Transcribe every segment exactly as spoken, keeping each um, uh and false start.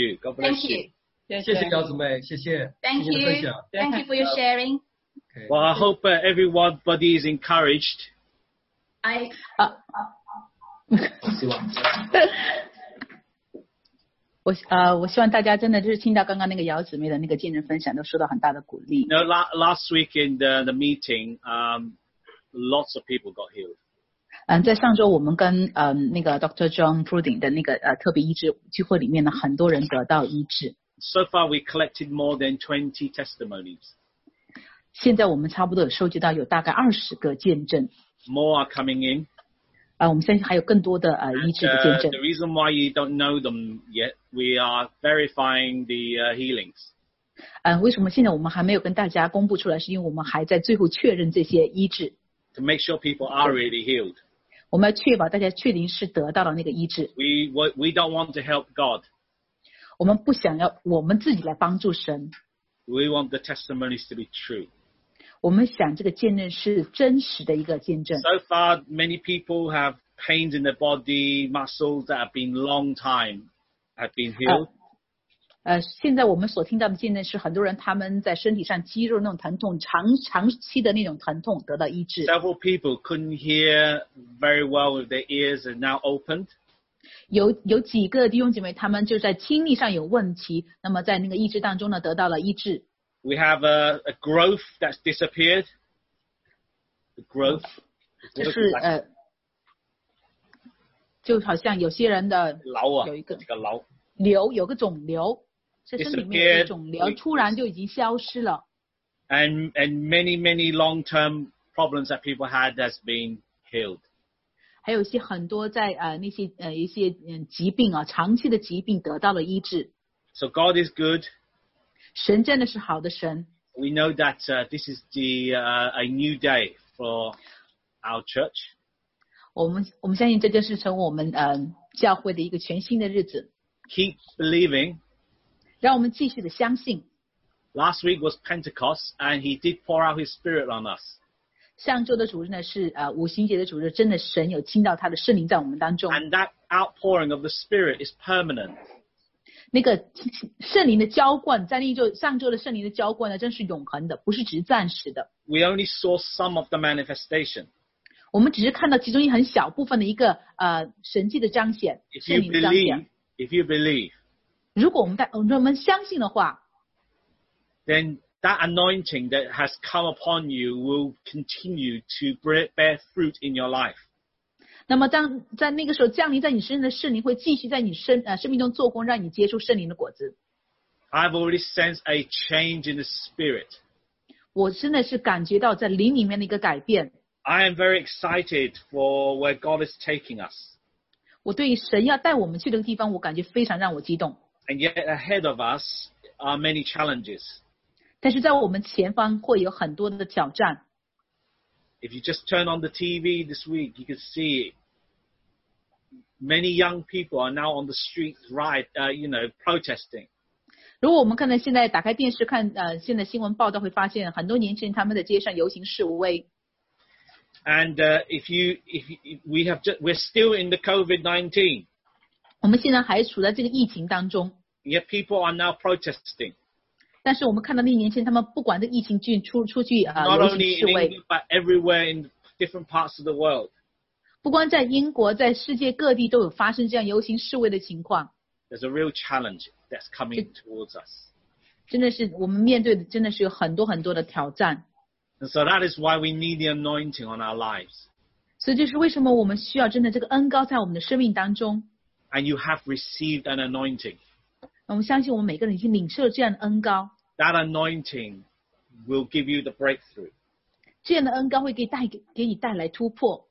you. God bless Thank you. you. 谢谢姚姊妹，谢谢 Thank 谢谢你的分 you. 享。 Thank you for your sharing. Okay. Well, I hope uh, everybody is encouraged. I 希望我呃，我希望大家真的就是听到刚刚那个姚姊妹的那个见证分享，都受到很大的鼓励。 You know, la- last week in the, the meeting, um, lots of people got healed. 嗯，在上周我们跟嗯那个 Doctor John Pruding 的那个呃特别医治聚会里面呢，很多人得到医治。 So far, we collected more than twenty testimonies. 现在我们差不多有收集到有大概二十个见证， More are coming in. 啊、我们相信还有更多的呃医治的 Uh, 见 the 证。 reason why you don't know them yet, we are verifying the uh, healings. 嗯、为什么现在我们还没有跟大家公布出来？是因为我们还在最后确认这些医治， To make sure people are really healed. 我们要确保大家确定是得到了那个医治。 We we we don't want to help God. 我们不想要我们自己来帮助神， We want the testimonies to be true. 我们想这个见证是真实的一个见证。 So far, many people have pains in their body, muscles that have been long time have been healed. 呃，现在我们所听到的见证是很多人他们在身体上肌肉那种疼痛，长长期的那种疼痛得到医治。 Several people couldn't hear very well with their ears are now opened. 有有几个弟兄姐妹他们就在听力上有问题，那么在那个医治当中呢得到了医治。 We have a, a growth that's disappeared. The growth. 就是呃，就好像有些人的有一个瘤，有个肿瘤，在身体里面有一个肿瘤，突然就已经消失了。 And and many many long-term problems that people had has been healed. 还有一些很多在呃那些呃一些嗯疾病啊，长期的疾病得到了医治。 So God is good. 神真的是好的神。 We know that uh, this is the uh, a new day for our church. 我们我们相信这件事成为我们呃教会的一个全新的日子。 Keep believing. 让我们继续的相信。 Last week was Pentecost, and He did pour out His Spirit on us. 上周的主日呢是呃五旬节的主日，真的神有倾倒他的圣灵在我们当中。 And that outpouring of the Spirit is permanent. 那个圣灵的浇灌，在那周上周的圣灵的浇灌呢，真是永恒的，不是只是暂时的。 We only saw some of the manifestation. 我们只是看到其中一很小部分的一个呃神迹的彰显， If 圣 you 灵的彰 believe, 显。 if you believe, 如果我们带我们相信的话， then that anointing that has come upon you will continue to bear fruit in your life. 那么当在那个时候降临在你身上的圣灵会继续在你生呃生命中做工，让你结出圣灵的果子。 I've already sensed a change in the spirit. 我真的是感觉到在灵里面的一个改变。 I am very excited for where God is taking us. 我对神要带我们去的地方，我感觉非常让我激动。 And yet ahead of us are many challenges. 但是在我们前方会有很多的挑战。 If you just turn on the T V this week, you can see many young people are now on the streets, right, uh, you know, protesting. 如果我们看到现在打开电视看呃现在新闻报道，会发现很多年轻人他们在街上游行示威。 And uh, if you, if, you, if we have, just, we're still in the COVID nineteen. 我们现在还处在这个疫情当中。 Yet people are now protesting. 但是我们看到那些年轻人，他们不管这疫情去出出去啊、呃、 Not 游行 only 示 in 威， England, but everywhere in different parts of the world. 不光在英国，在世界各地都有发生这样游行示威的情况。 There's a real challenge that's coming towards us. 真的是我们面对的，真的是有很多很多的挑战。 And so that is why we need the anointing on our lives. 所以这是为什么我们需要真的这个恩膏在我们的生命当中。 And you have received an anointing. 我们相信我们每个人已经领受了这样的恩膏， That anointing will give you the breakthrough. 这样的恩膏会给带给给你带来突破。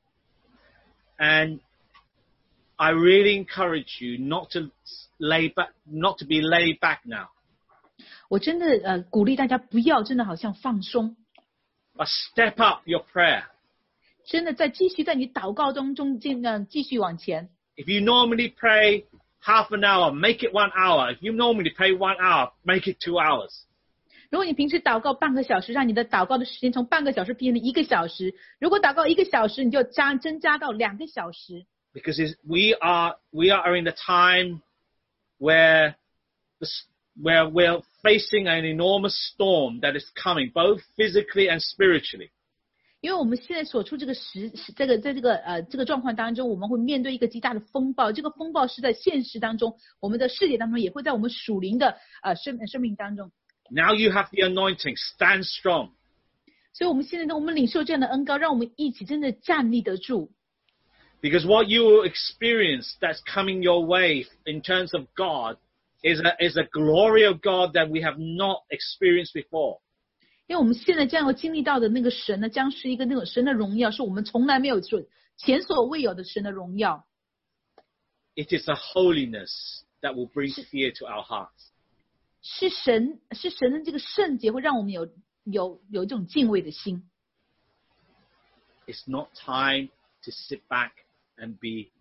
And I really encourage you not to lay back, not to be laid back now. 我真的呃鼓励大家不要真的好像放松， But step up your prayer. 真的在继续在你祷告当中尽量继续往前。 If you normally pray half an hour, make it one hour. If you normally pray one hour, make it two hours. 如果你平时祷告半个小时，让你的祷告的时间从半个小时变成一个小时；如果祷告一个小时，你就加增加到两个小时。 Because it's, we are we are in the time where where we're facing an enormous storm that is coming, both physically and spiritually. 因为我们现在所处这个时这个在这个呃这个状况当中，我们会面对一个极大的风暴。这个风暴是在现实当中，我们的世界当中，也会在我们属灵的呃生生命当中。 Now you have the anointing. Stand strong. 所以我们现在呢，我们领受这样的恩膏，让我们一起真的站立得住。 Because what you will experience that's coming your way in terms of God is a is a glory of God that we have not experienced before. 因为我们现在将要经历到的那个神呢，将是一个那种神的荣耀，是我们从来没有所前所未有的神的荣耀。 It is a holiness that will bring fear to our hearts. 是神，是神的这个圣洁会让我们有有有这种敬畏的心。 It's not time to sit back and be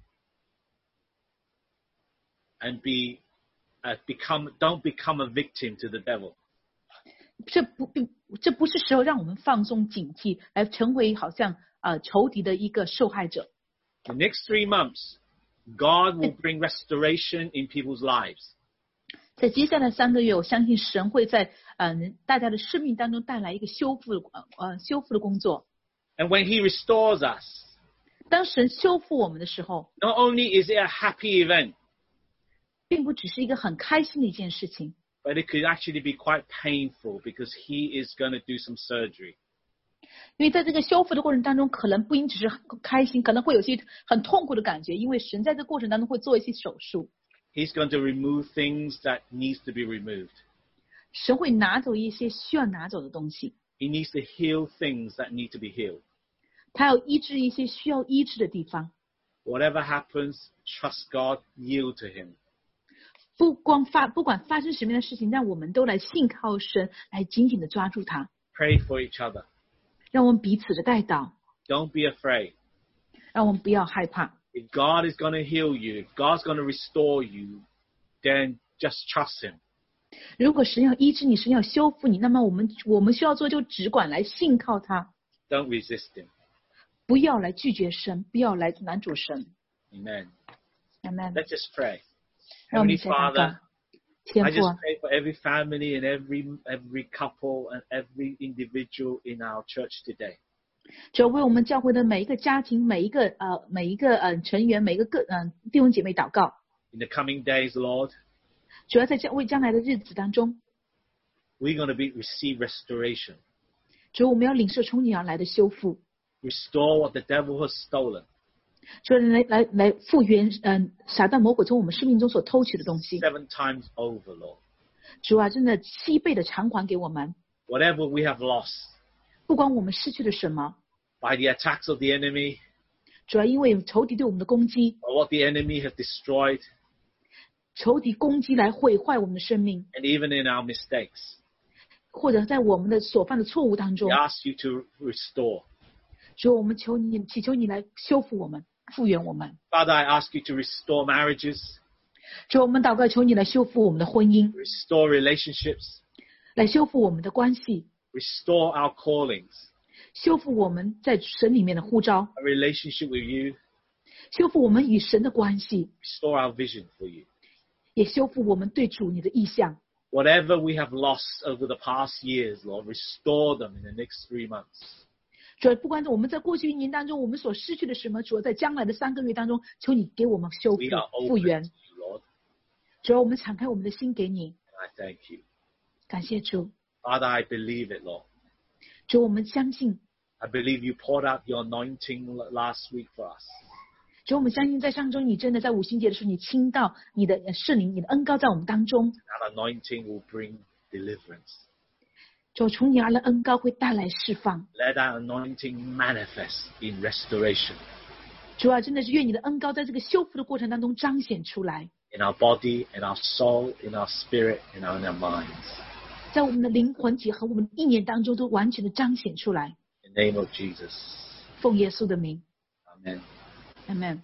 and be uh, become don't become a victim to the devil. 这不这不是时候让我们放松警惕，来成为好像呃仇敌的一个受害者。 The next three months, God will bring restoration in people's lives. 在接下来三个月，我相信神会在嗯、呃、大家的生命当中带来一个修复呃呃修复的工作。 And when He restores us, 当神修复我们的时候， not only is it a happy event, 并不只是一个很开心的一件事情。 but it could actually be quite painful because He is going to do some surgery. 因为在这个修复的过程当中，可能不仅只是很开心，可能会有些很痛苦的感觉，因为神在这个过程当中会做一些手术。 He's going to remove things that needs to be removed. 神会拿走一些需要拿走的东西， He needs to heal things that need to be healed. 他要医治一些需要医治的地方。 Whatever happens, trust God, yield to Him. 不光发不管发生什么样的事情，让我们都来信靠神，来紧紧的抓住他， Pray for each other. 让我们彼此的带祷， Don't be afraid. 让我们不要害怕。 If God is going to heal you, if God's going to restore you, then just trust Him. 如果神要医治你，神要修复你，那么我们我们需要做就只管来信靠他， Don't resist Him. 不要来拒绝神，不要来拦阻神。 Amen. Amen。 Let's just pray. 让我们 Heavenly 一起来祷告 Father,。 天 I 父 just 啊， pray for every family and every every couple and every individual in our church today. 主要为我们教会的每一个家庭、每一个呃每一个呃成员、每一个个嗯、呃、弟兄姐妹祷告。 In the coming days, Lord, 主要在将为将来的日子当中， we're going to be receive restoration. 主我们要领受从你而来的修复， Restore what the devil has stolen. 主来来来复原嗯、呃、撒旦魔鬼从我们生命中所偷取的东西。 Seven times over, Lord. 主啊，真的七倍的偿还给我们， Whatever we have lost 不管我们失去了什么， by the attacks of the enemy 主要因为仇敌对我们的攻击， or what the enemy has destroyed, 仇敌攻击来毁坏我们的生命， and even in our mistakes, 或者在我们的所犯的错误当中 we，ask you to restore. 主，我们求你，祈求你来修复我们，复原我们。 Father, I ask you to restore marriages, 主，我们祷告，求你来修复我们的婚姻， restore relationships, 来修复我们的关系， restore our callings, 修复我们在神里面的呼召， a relationship with you, 修复我们与神的关系， restore our vision for you. 也修复我们对主你的意向。 Whatever we have lost over the past years, Lord, restore them in the next three months. 主，不管我们在过去一年当中我们所失去的什么，主，在将来的三个月当中，求你给我们修复 We are 复 open 原。 to you, Lord, 主，我们敞开我们的心给你， and I thank you. 感谢主。 Father, I believe it, Lord. 主，我们相信， I believe you poured out your anointing last week for us. 主，我们相信在上周你真的在五旬节的时候，你倾倒你的圣灵、你的恩膏在我们当中。 That anointing will bring deliverance. 主，从你而来恩膏会带来释放。 Let that anointing manifest in restoration 主啊，真的是愿你的恩膏在这个修复的过程当中彰显出来， in our body, in our soul, in our spirit, in our, in our minds. 在我们的灵魂体和我们的意念当中都完全的彰显出来。 In the name of Jesus. 奉耶稣的名 Amen. ，Amen。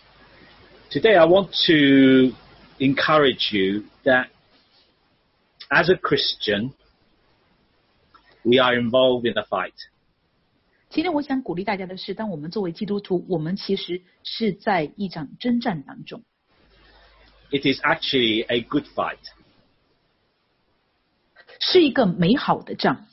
Today I want to encourage you that as a Christian, we are involved in a fight. 今天我想鼓励大家的是，当我们作为基督徒，我们其实是在一场征战当中。 It is actually a good fight. 是一个美好的仗。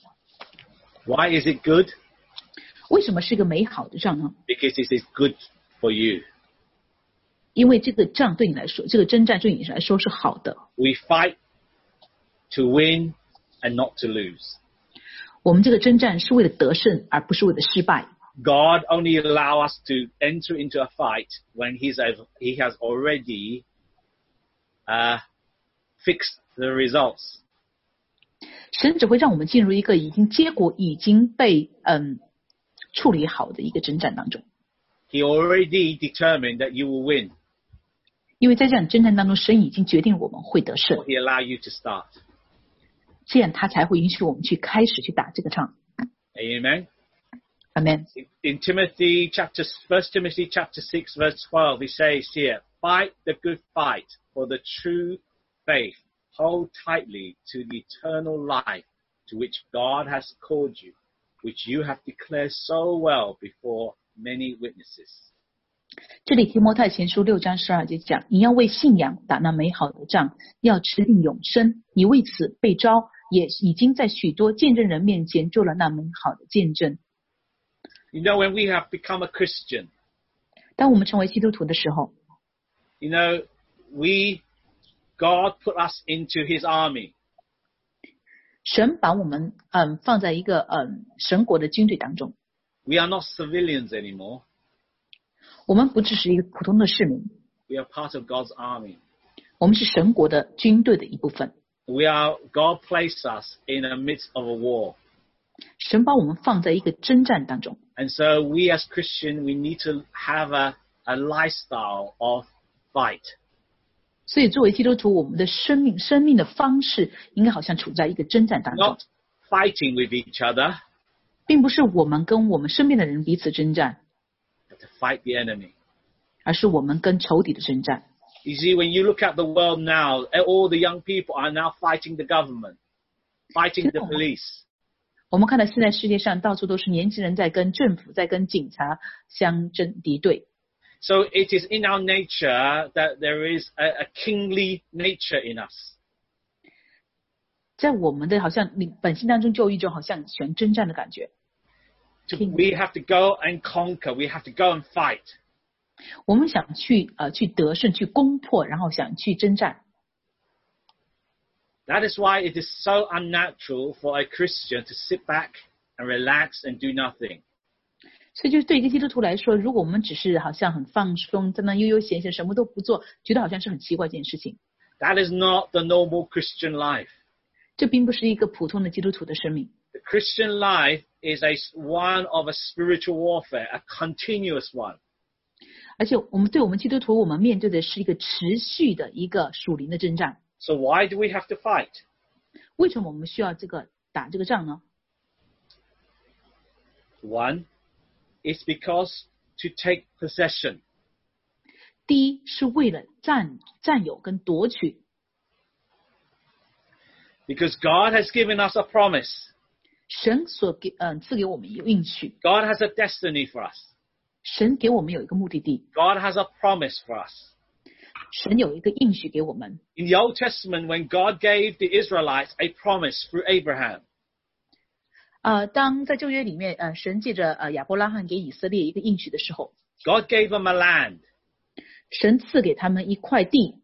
Why is it good? 为什么是一个美好的仗呢？ Because it is good for you. 因为这个仗对你来说，这个征战对你来说是好的。 We fight to win and not to lose. 我们这个征战是为了得胜，而不是为了失败。 God only allows us to enter into a fight when he's, he has already uh, fixed the results. 神只会让我们进入一个已经结果已经被嗯处理好的一个征战当中。 He already determined that you will win. 因为在这样的征战当中，神已经决定我们会得胜， He allow you to start. 这样他才会允许我们去开始去打这个仗。 Amen. Amen。 In Timothy chapter, First Timothy chapter six verse twelve, he says here, fight the good fight for the true faith. Hold tightly to the eternal life to which God has called you, which you have declared so well before many witnesses. 这里提摩太前书六章十二节讲，你要为信仰打那美好的仗，要持定永生。你为此被召，也已经在许多见证人面前做了那美好的见证。 You know, when we have become a Christian, 当我们成为基督徒的时候， you know, we, God put us into his army. 神把我们嗯放在一个嗯神国的军队当中， We are not civilians anymore. 我们不只是一个普通的市民， We are part of God's army. 我们是神国的军队的一部分。 We are, God placed us in the midst of a war. 神把我们放在一个征战当中， And so we as Christians, we need to have a, a lifestyle of fight. 所以作为基督徒，我们的生命生命的方式应该好像处在一个征战当中， Not fighting with each other, 并不是我们跟我们身边的人彼此征战， but to fight the enemy. 而是我们跟仇敌的征战。 You see, when you look at the world now, all the young people are now fighting the government, fighting the police. 我们看到现在世界上到处都是年轻人在跟政府、在跟警察相争敌对。 So it is in our nature that there is a, a kingly nature in us. 在我们的好像你本性当中就有一种好像喜欢征战的感觉。 To, we have to go and conquer. We have to go and fight. 我们想去呃去得胜、去攻破，然后想去征战。 That is why it is so unnatural for a Christian to sit back and relax and do nothing. 所以就是对一个基督徒来说，如果我们只是好像很放松，在那悠悠闲闲什么都不做，觉得好像是很奇怪的一件事情。 That is not the normal Christian life. 这并不是一个普通的基督徒的生命。 The Christian life is a one of a spiritual warfare, a continuous one. 而且我们对我们基督徒，我们面对的是一个持续的一个属灵的征战。 So why do we have to fight? 为什么我们需要这个打这个仗呢？ One, it's because to take possession. 第一是为了占占有跟夺取， Because God has given us a promise. 神所给嗯、呃、赐给我们一个应许， God has a destiny for us. 神给我们有一个目的地， God has a promise for us. 神有一个应许给我们。 In the Old Testament, when God gave the Israelites a promise through Abraham, 呃，当在旧约里面，呃，神借着呃亚伯拉罕给以色列一个应许的时候， God gave them a land. 神赐给他们一块地。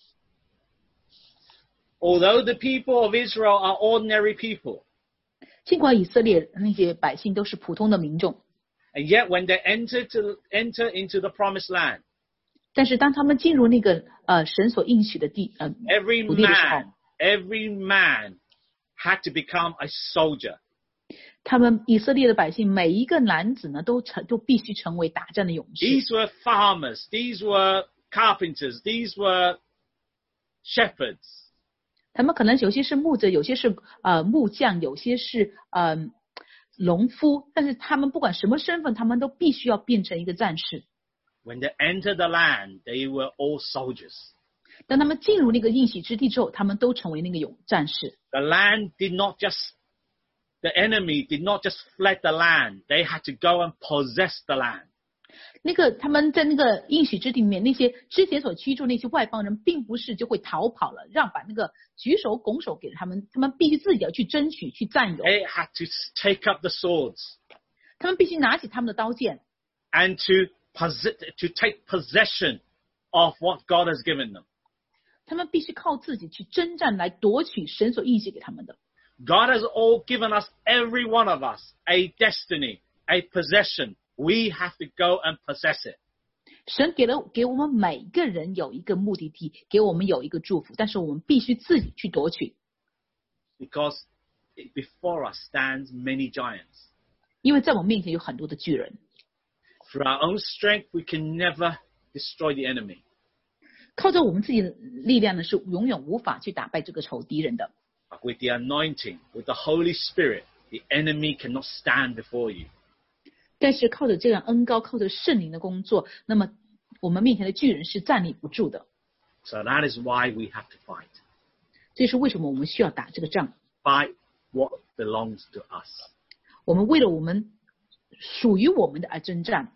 Although the people of Israel are ordinary people, 尽管以色列那些百姓都是普通的民众， and yet when they enter to enter into the promised land, 但是当他们进入那个呃神所应许的地呃 every 土地的时候， man, every man had to become a soldier. 他们以色列的百姓每一个男子呢，都成都必须成为打仗的勇士。 These were farmers, these were carpenters, these were shepherds. 他们可能有些是牧者，有些是呃木匠，有些是呃农夫，但是他们不管什么身份，他们都必须要变成一个战士。 When they entered the land, they were all soldiers. 当他们进入那个应许之地之后，他们都成为那个勇战士。 The land did not just, the enemy did not just fled the land. They had to go and possess the land. 那个他们在那个应许之地里面，那些之前所居住那些外邦人，并不是就会逃跑了，让把那个举手拱手给他们，他们必须自己要去争取去占有。 They had to take up the swords 他们必须拿起他们的刀剑， and to possess, to take possession of what God has given them. 他们必须靠自己去征战来夺取神所应许给他们的。 God has all given us, every one of us, a destiny, a possession. We have to go and possess it. 神给了给我们每个人有一个目的地，给我们有一个祝福，但是我们必须自己去夺取。 Because before us stands many giants. 因为在我们面前有很多的巨人， Through our own strength, we can never destroy the enemy. 靠着我们自己的力量呢，是永远无法去打败这个仇敌人的。 But with the anointing, with the Holy Spirit, the enemy cannot stand before you. 但是靠着这样恩膏，靠着圣灵的工作，那么我们面前的巨人是站立不住的。 So that is why we have to fight. 这是为什么我们需要打这个仗。 Fight what belongs to us. 我们为了我们属于我们的而征战。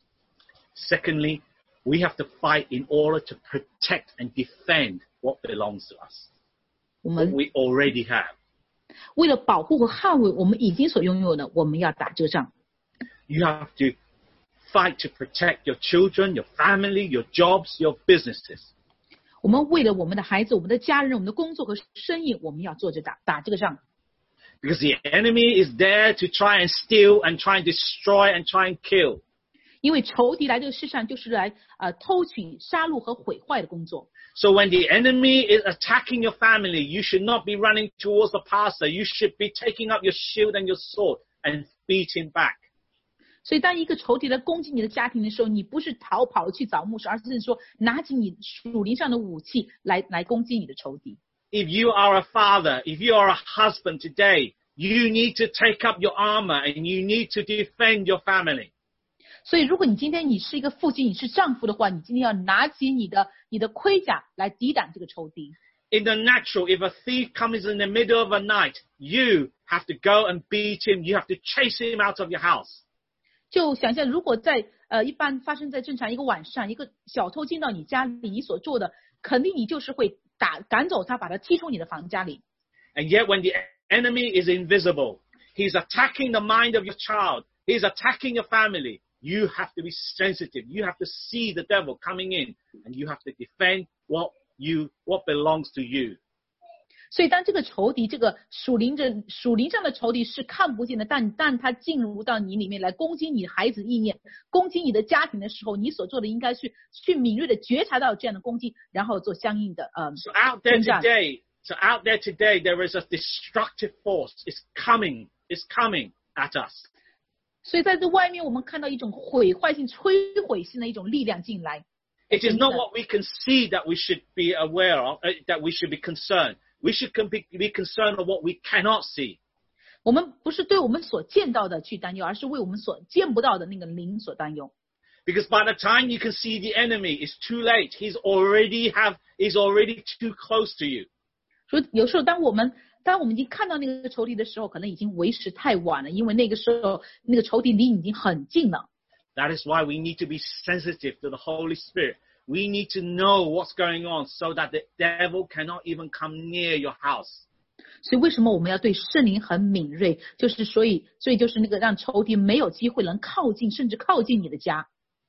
Secondly, we have to fight in order to protect and defend what belongs to us. 我 What 们 we already have. 为了保护和捍卫我们已经所拥有的，我们要打这个仗。 You have to fight to protect your children, your family, your jobs, your businesses. 我们为了我们的孩子、我们的家人、我们的工作和生意，我们要做着打打这个仗。 Because the enemy is there to try and steal and try and destroy and try and kill. 因为仇敌来这个世上就是来呃偷取、杀戮和毁坏的工作。 So when the enemy is attacking your family, you should not be running towards the pastor. You should be taking up your shield and your sword and beat him back. 所以当一个仇敌来攻击你的家庭的时候，你不是逃跑去找牧师，而是说拿起你属灵上的武器来来攻击你的仇敌。 If you are a father, if you are a husband today, you need to take up your armor and you need to defend your family. 所以如果你今天你是一个父亲，你是丈夫的话，你今天要拿起你的你的盔甲来抵挡这个仇敌。 In the natural, if a thief comes in the middle of a night, you have to go and beat him. You have to chase him out of your house. 就想象如果在呃一般发生在正常一个晚上，一个小偷进到你家里，你所做的肯定你就是会打赶走他，把他踢出你的房家里。 And yet when the enemy is invisible, he's attacking the mind of your child, he's attacking your family, you have to be sensitive. You have to see the devil coming in and you have to defend what you what belongs to you. 所以当这个仇敌，这个属灵的属灵上的仇敌是看不见的，但但他进入到你里面来攻击你孩子意念，攻击你的家庭的时候，你所做的应该是去敏锐的觉察到这样的攻击，然后做相应的呃 So out there today, so out there today, there is a destructive force. It's coming, it's coming at us. 所以在这外面，我们看到一种毁坏性、摧毁性的一种力量进来。 It is not what we can see that we should be aware of, uh, that we should be concerned. We should be, be concerned of what we cannot see. 我们不是对我们所见到的去担忧，而是为我们所见不到的那个灵所担忧。 Because by the time you can see the enemy, it's too late. He's already have, he's already too close to you. 所以有时候，当我们当我们已经看到那个仇敌的时候，可能已经为时太晚了，因为那个时候那个仇敌离你已经很近了。 That is why we need to be sensitive to the Holy Spirit. We need to know what's going on so that the devil cannot even come near your house. 所以为什么我们要对圣灵很敏锐？就是所以，所以就是那个让仇敌没有机会能靠近，甚至靠近你的家。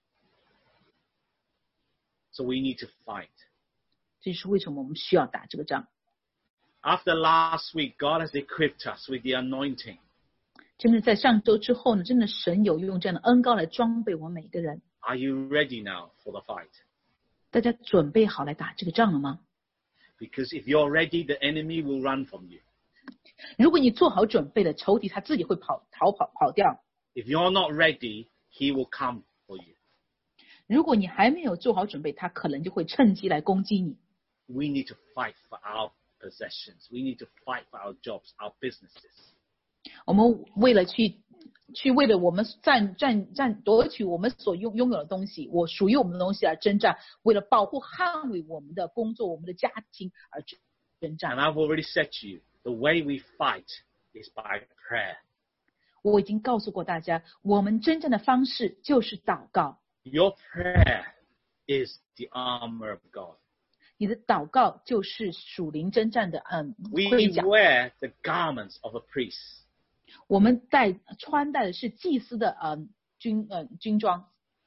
So we need to fight. 这是为什么我们需要打这个仗。 After last week, God has equipped us with the anointing. 真的在上周之后呢，真的神有用这样的恩膏来装备我们每个人。 Are you ready now for the fight? 大家准备好来打这个仗了吗？ Because if you're ready, the enemy will run from you. 如果你做好准备了，仇敌他自己会跑逃跑跑掉。 If you're not ready, he will come for you. 如果你还没有做好准备，他可能就会趁机来攻击你。 We need to fight for our possessions. We need to fight for our jobs, our businesses. 我们为了去去为了我们占占占夺取我们所拥拥有的东西，我属于我们的东西而征战，为了保护捍卫我们的工作、我们的家庭而征战。 And I've already said to you, the way we fight is by prayer. 我已经告诉过大家，我们真正的方式就是祷告。 Your prayer is the armor of God. 你的祷告就是属灵征战的嗯 We 盔甲。 wear the garments of a priest. 我们戴穿戴的是祭司的嗯军呃军装。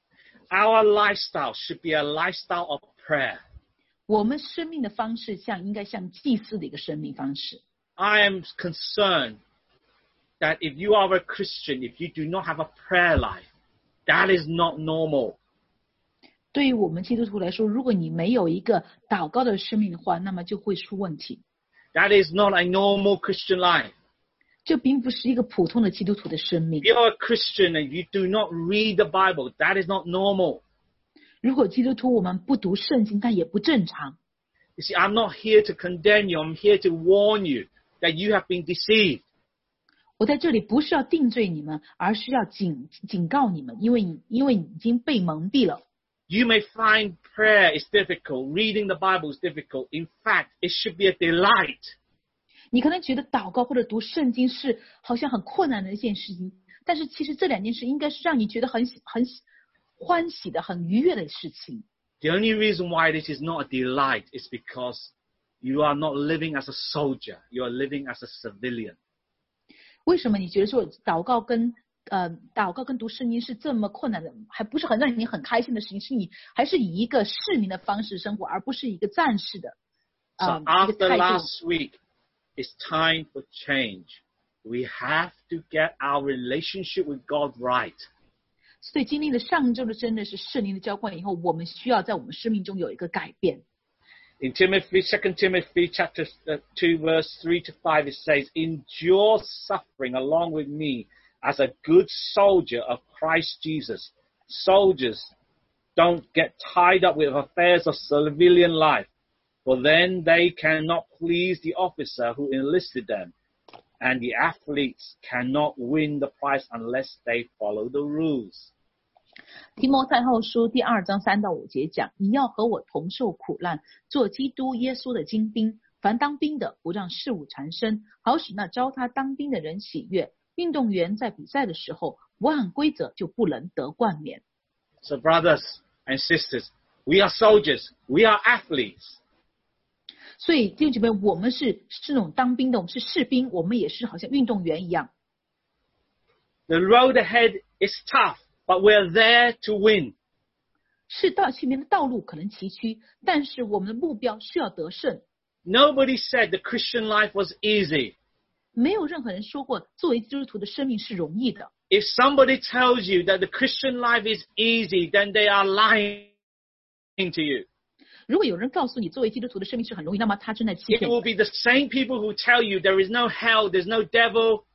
Our lifestyle should be a lifestyle of prayer. 我们生命的方式像应该像祭司的一个生命方式。 I am concerned that if you are a Christian, if you do not have a prayer life, that is not normal. 对于我们基督徒来说，如果你没有一个祷告的生命的话，那么就会出问题。 That is not a normal Christian life. 这并不是一个普通的基督徒的生命 If。you're a Christian and you do not read the Bible, that is not normal. 如果基督徒我们不读圣经，那也不正常。 You see, I'm not here to condemn you. I'm here to warn you that you have been deceived. 我在这里不是要定罪你们，而是要警警告你们，因为你因为你已经被蒙蔽了。 You may find prayer is difficult, reading the Bible is difficult. In fact, it should be a delight. 你可能觉得祷告或者读圣经是好像很困难的一件事情，但是其实这两件事应该是让你觉得很很欢喜的、很愉悦的事情。 The only reason why this is not a delight is because you are not living as a soldier. You are living as a civilian. 为什么你觉得说祷告跟呃祷告跟读圣经是这么困难的，还不是很让你很开心的事情？是你还是以一个市民的方式生活，而不是一个战士的 So 呃一个 after 态度。 last week, it's time for change. We have to get our relationship with God right. 所以经历了上周的真的是圣灵的浇灌以后，我们需要在我们生命中有一个改变。 In Timothy, Second Timothy chapter two, verse three to five, it says, "Endure suffering along with me as a good soldier of Christ Jesus." Soldiers don't get tied up with affairs of civilian life, for then they cannot please the officer who enlisted them, and the athletes cannot win the prize unless they follow the rules. 提摩太后书第二章三到五节讲：你要和我同受苦难，做基督耶稣的精兵。凡当兵的，不让事物缠身，好使那招他当兵的人喜悦。运动员在比赛的时候，不按规则就不能得冠冕。 So brothers and sisters, we are soldiers, we are athletes. 所以弟兄姐妹，我们是是那种当兵的，我们是士兵，我们也是好像运动员一样。 The road ahead is tough, but we're there to win. 是道前面的道路可能崎岖，但是我们的目标是要得胜。 Nobody said the Christian life was easy. 没有任何人说过作为基督徒的生命是容易的。 If somebody tells you that the Christian life is easy, then they are lying to you. 如果有人告诉你作为基督徒的生命是很容易，那么他正在欺 It 骗 will 你。 be the same people who tell you there is no hell, there's no devil,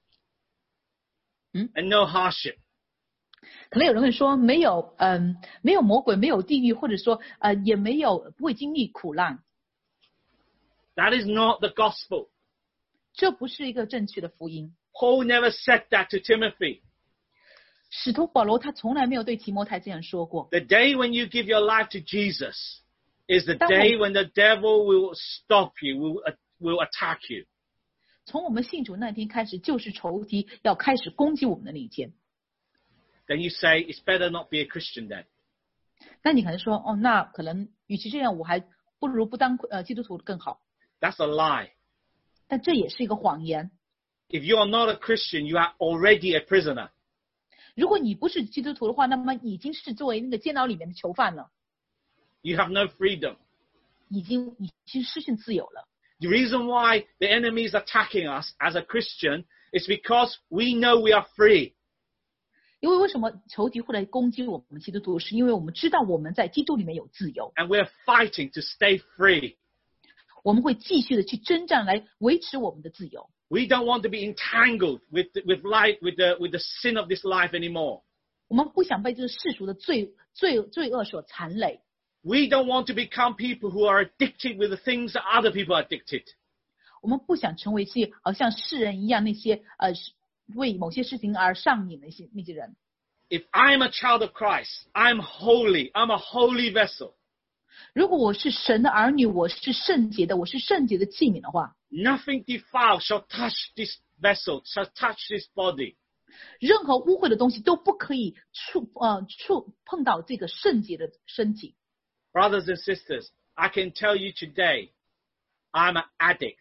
Hmm? and no hardship. 可能有人会说没有，嗯，没有魔鬼，没有地狱，或者说呃也没有不会经历苦难， That is not the gospel. 这不是一个正确的福音。 Paul never said that to Timothy. 使徒保罗他从来没有对提摩太这样说过。 The day when you give your life to Jesus is the 当我- day when the devil will stop you, will, uh, will attack you. 从我们信主那天开始，就是仇敌要开始攻击我们的那一天。 Then you say, it's better not be a Christian then. 那你可能说，哦，那可能与其这样，我还不如不当呃基督徒更好。 That's a lie. 但这也是一个谎言。 If you are not a Christian, you are already a prisoner. 如果你不是基督徒的话，那么已经是作为那个监牢里面的囚犯了， You have no freedom. 已经已经失去自由了。 The reason why the enemy is attacking us as a Christian is because we know we are free. 因为为什么仇敌会来攻击我们基督徒？是因为我们知道我们在基督里面有自由， And we're fighting to stay free. 我们会继续的去征战来维持我们的自由。 We don't want to be entangled with, with, life, with, the, with the sin of this life anymore. 我们不想被这个世俗的罪罪罪恶所缠累。 We don't want to become people who are addicted with the things that other people are addicted. 我们不想成为些好像世人一样那些呃为某些事情而上瘾的一些那些人。 If I'm a child of Christ, I'm holy. I'm a holy vessel. 如果我是神的儿女，我是圣洁的，我是圣洁的器皿的话， Nothing defiled shall touch this vessel, shall touch this body. 任何污秽的东西都不可以触呃触碰到这个圣洁的身体。 Brothers and sisters, I can tell you today, I'm an addict.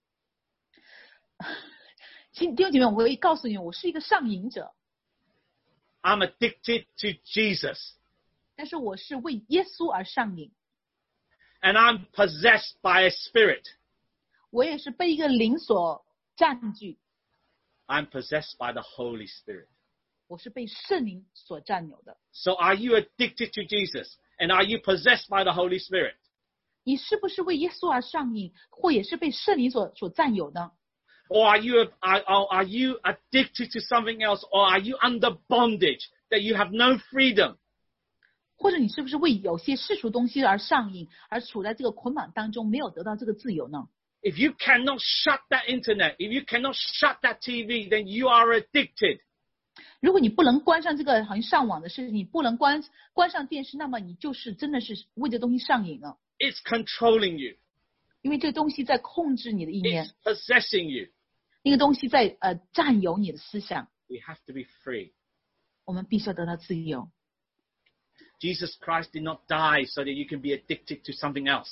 弟兄姐妹，我可以告诉你，我是一个上瘾者。 I'm addicted to Jesus. 但是我是为耶稣而上瘾。 And I'm possessed by a spirit. 我也是被一个灵所占据。 I'm possessed by the Holy Spirit. 我是被圣灵所占有的。 So are you addicted to Jesus? And are you possessed by the Holy Spirit? 你是不是为耶稣而上瘾，或也是被圣灵所所占有呢？ Or are you, are, are you addicted to something else? Or are you under bondage that you have no freedom? 或者你是不是为有些世俗东西而上瘾，而处在这个捆绑当中，没有得到这个自由呢？ If you cannot shut that internet, if you cannot shut that T V, then you are addicted. 如果你不能关上这个好像上网的事情，你不能关关上电视，那么你就是真的是为这东西上瘾了。 It's controlling you. 因为这东西在控制你的意念， It's possessing you. 那个东西在呃占有你的思想。 We have to be free. 我们必须要得到自由。 Jesus Christ did not die so that you can be addicted to something else.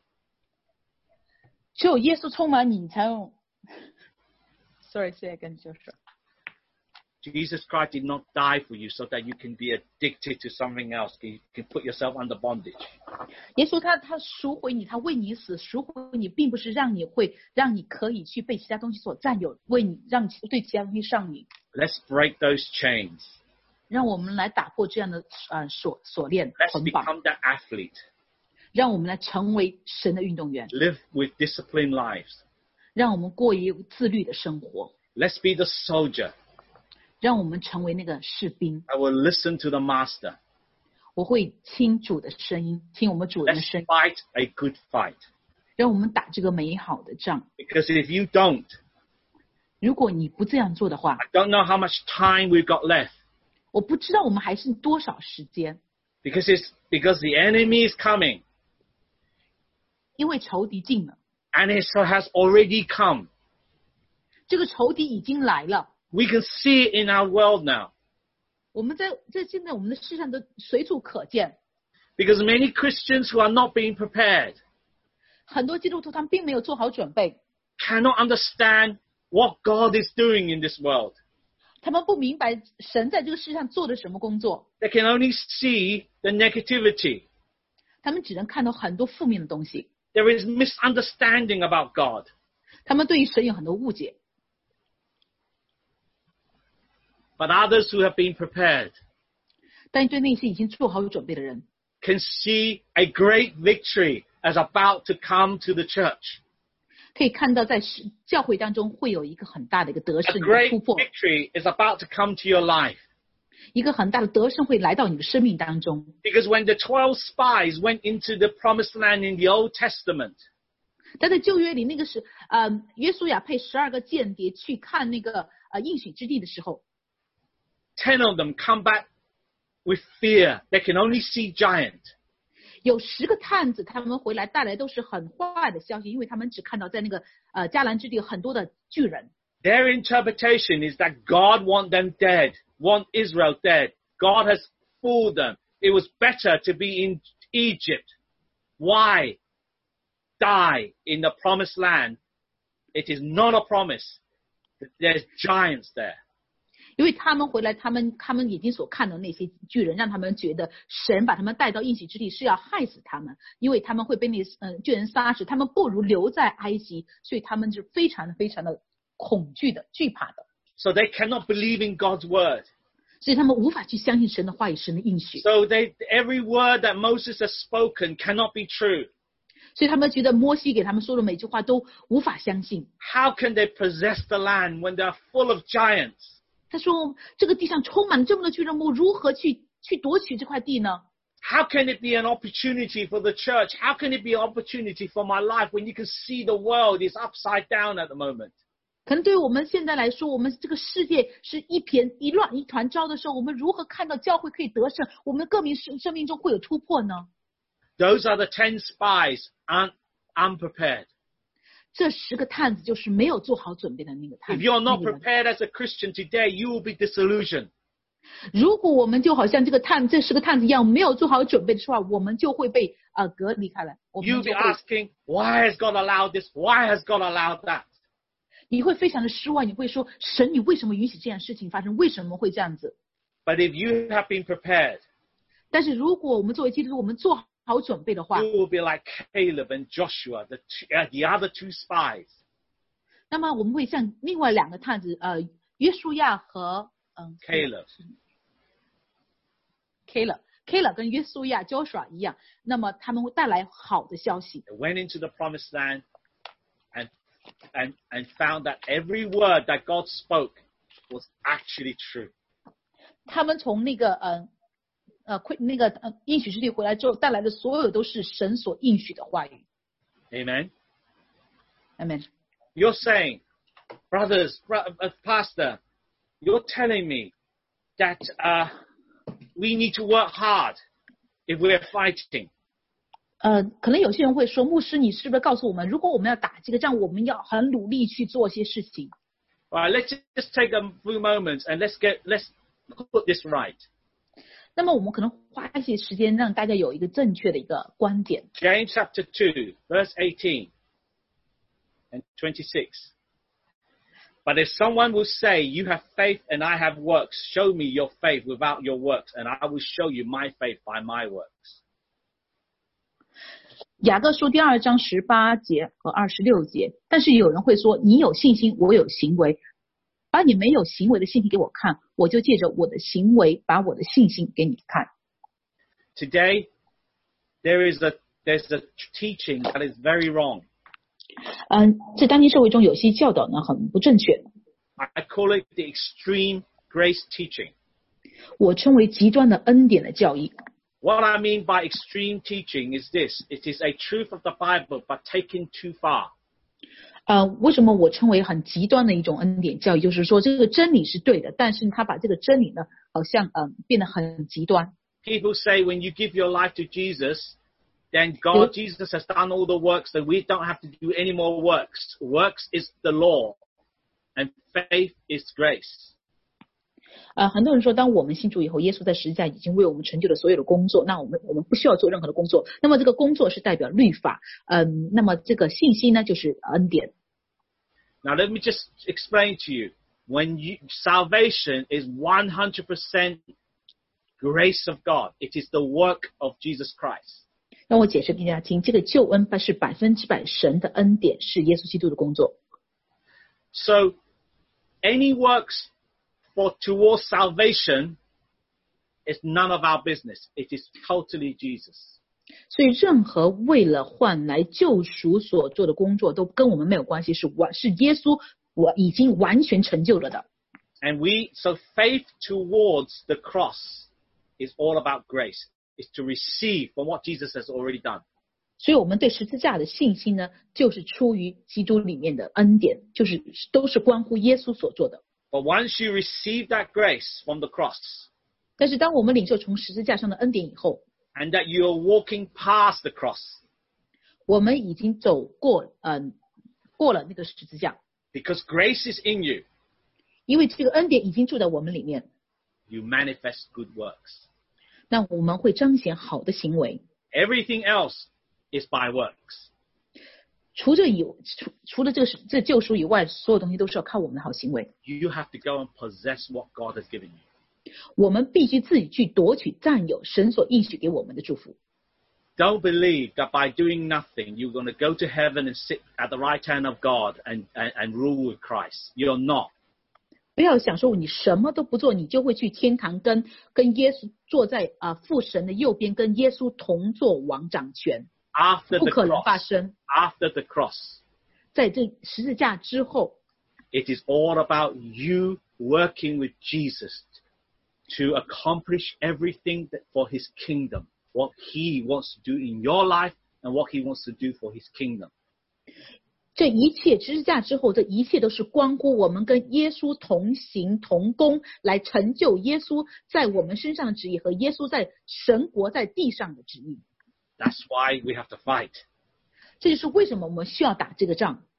只有耶稣充满你，你才用。Sorry, say again, 就是。 Jesus Christ did not die for you so that you can be addicted to something else. You can put yourself under bondage. 耶稣他他赎回你，他为你死，赎回你，并不是让你会让你可以去被其他东西所占有，为你让你对其他东西上瘾。 Let's break those chains. 让我们来打破这样的呃锁锁链 Let's 捆绑， become that athlete. 让我们来成为神的运动员， Live with disciplined lives. 让我们过一自律的生活， Let's be the soldier. 让我们成为那个士兵。 I will listen to the master. 我会听主的声音，听我们主人的 Let's 声音， fight a good fight. 让我们打这个美好的仗。 Because if you don't, 如果你不这样做的话， I don't know how much time we've got left. 我不知道我们还剩多少时间， Because it's because the enemy is coming. 因为仇敌进了， And it has already come. 这个仇敌已经来了。 We can see it in our world now. 我们在在现在我们的世上都随处可见， Because many Christians who are not being prepared 很多基督徒他们并没有做好准备， cannot understand what God is doing in this world. 他们不明白神在这个世上做的什么工作， They can only see the negativity. 他们只能看到很多负面的东西， There is misunderstanding about God. 他们对于神有很多误解。 But others who have been prepared 但对那些已经做好准备的人， can see a great victory as about to come to the church. 可以看到在教会当中会有一个很大的一个得 A 胜，一个 great 突破， victory is about to come to your life. 一个很大的得胜会来到你的生命当中。 Because when the twelve spies went into the promised land in the Old Testament, 但在旧约里，那个是呃，约书亚配十二个间谍去看那个呃应许之地的时候， ten of them come back with fear. They can only see giant. 有十个探子他们回来带来都是很坏的消息，因为他们只看到在那个呃迦南之地有很多的巨人。 Their interpretation is that God want them dead, want Israel dead. God has fooled them. It was better to be in Egypt. Why die in the promised land? It is not a promise. There's giants there. 因为他们回来，他们他们眼睛所看的那些巨人，让他们觉得神把他们带到应许之地是要害死他们，因为他们会被那嗯、呃、巨人杀死，他们不如留在埃及，所以他们是非常的非常的恐惧的、惧怕的， So they cannot believe in God's word. 所以他们无法去相信神的话语、神的应许， So they, every word that Moses has spoken cannot be true. 所以他们觉得摩西给他们说的每句话都无法相信。 How can they possess the land when they are full of giants? 他说：“这个地上充满了这么多巨人，我如何去去夺取这块地呢？ How can it be an opportunity for the church? How can it be an opportunity for my life when you can see the world is upside down at the moment? 可能对于我们现在来说，我们这个世界是一片一乱一团糟的时候，我们如何看到教会可以得胜？我们的各民生生命中会有突破呢？ Those are the ten spies un- unprepared. 这十个探子就是没有做好准备的那个探 If 子。 you're not 那个人 prepared as a Christian today, you will be disillusioned. 如果我们就好像这个探这十个探子一样，没有做好准备的话，我们就会被呃隔离开来。我 You'll 们 be 就会 asking, why has God allowed this? Why has God allowed that? 你会非常的失望，你会说神，你为什么允许这样事情发生？为什么会这样子？ But if you have been prepared, 但是如果我们作为基督徒，我们做好准备的话， you will be like Caleb and Joshua, the, two, uh, the other two spies. 那么我们会像另外两个探子，呃，约书亚和嗯 Caleb. Caleb Caleb 跟约书亚 Joshua 一样，那么他们会带来好的消息。 They went into the promised land and, and, and found that every word that God spoke was actually true. 他们从那个呃呃亏那个呃应许之地回来之后，带来的所有都是神所应许的话语。 Amen. Amen。 You're saying, brothers, bro- uh, pastor, you're telling me that uh, we need to work hard if we're fighting. 呃，可能有些人会说，牧师，你是不是告诉我们，如果我们要打这个仗，我们要很努力去做些事情？ All right, let's just take a few moments and let's get let's put this right. 那么我们可能花一些时间，让大家有一个正确的一个观点。 James chapter two, verse eighteen and twenty-six. But if someone will say, you have faith and I have works, show me your faith without your works, and I will show you my faith by my works. 雅各书第二章十八节和二十六节，但是有人会说，你有信心，我有行为，把你没有行为的信心给我看，我就借着我的行为把我的信心给你看。 Today, there is a there's a teaching that is very wrong. 嗯，在当今社会中，有些教导呢很不正确， I call it the extreme grace teaching. 我称为极端的恩典的教义。 What I mean by extreme teaching is this. It is a truth of the Bible, but taken too far. 呃，为什么我称为很极端的一种恩典教育？就是说，这个真理是对的，但是他把这个真理呢，好像嗯、呃、变得很极端。 People say when you give your life to Jesus, then God, Jesus has done all the works, that we don't have to do any more works. Works is the law, and faith is grace. 呃，很多人说，当我们信主以后，耶稣在十字架已经为我们成就了所有的工作，那我们我们不需要做任何的工作。那么这个工作是代表律法，嗯，那么这个信息呢就是恩典。 Now let me just explain to you. When you, salvation is one hundred percent grace of God. It is the work of Jesus Christ. 让我解释给大家听，这个救恩它是百分之百神的恩典，是耶稣基督的工作。 So, any works for towards salvation is none of our business. It is totally Jesus. 所以任何为了换来救赎所做的工作都跟我们没有关系，是完是耶稣我已经完全成就了的。 And we, so faith towards the cross is all about grace. It's to receive from what Jesus has already done. 所以我们对十字架的信心呢，就是出于基督里面的恩典，就是都是关乎耶稣所做的。 But once you receive that grace from the cross, 但是当我们领受从十字架上的恩典以后， and that you are walking past the cross, 我们已经走过嗯、呃、过了那个十字架， because grace is in you, 因为这个恩典已经住在我们里面， you manifest good works. 那我们会彰显好的行为。 Everything else is by works. 除这以除除了这个这救赎以外，所有东西都是要靠我们的好行为。 You have to go and possess what God has given you. 我们必须自己去夺取、占有神所应许给我们的祝福。 Don't believe that by doing nothing, you're going to go to heaven and sit at the right hand of God and, and, and rule with Christ. You're not. 不要想说你什么都不做，你就会去天堂跟跟耶稣坐在啊、呃、父神的右边，跟耶稣同坐王掌权， After 不 the 可能发 cross, 生。 after the cross, 在这十字架之后， it is all about you working with Jesus to accomplish everything that for his kingdom, what he wants to do in your life and what he wants to do for his kingdom. 这一切十字架之后，这一切都是关乎我们跟耶稣同行同工，来成就耶稣在我们身上的旨意和耶稣在神国在地上的旨意。 That's why we have to fight. 这就是为什么我们需要打这个仗。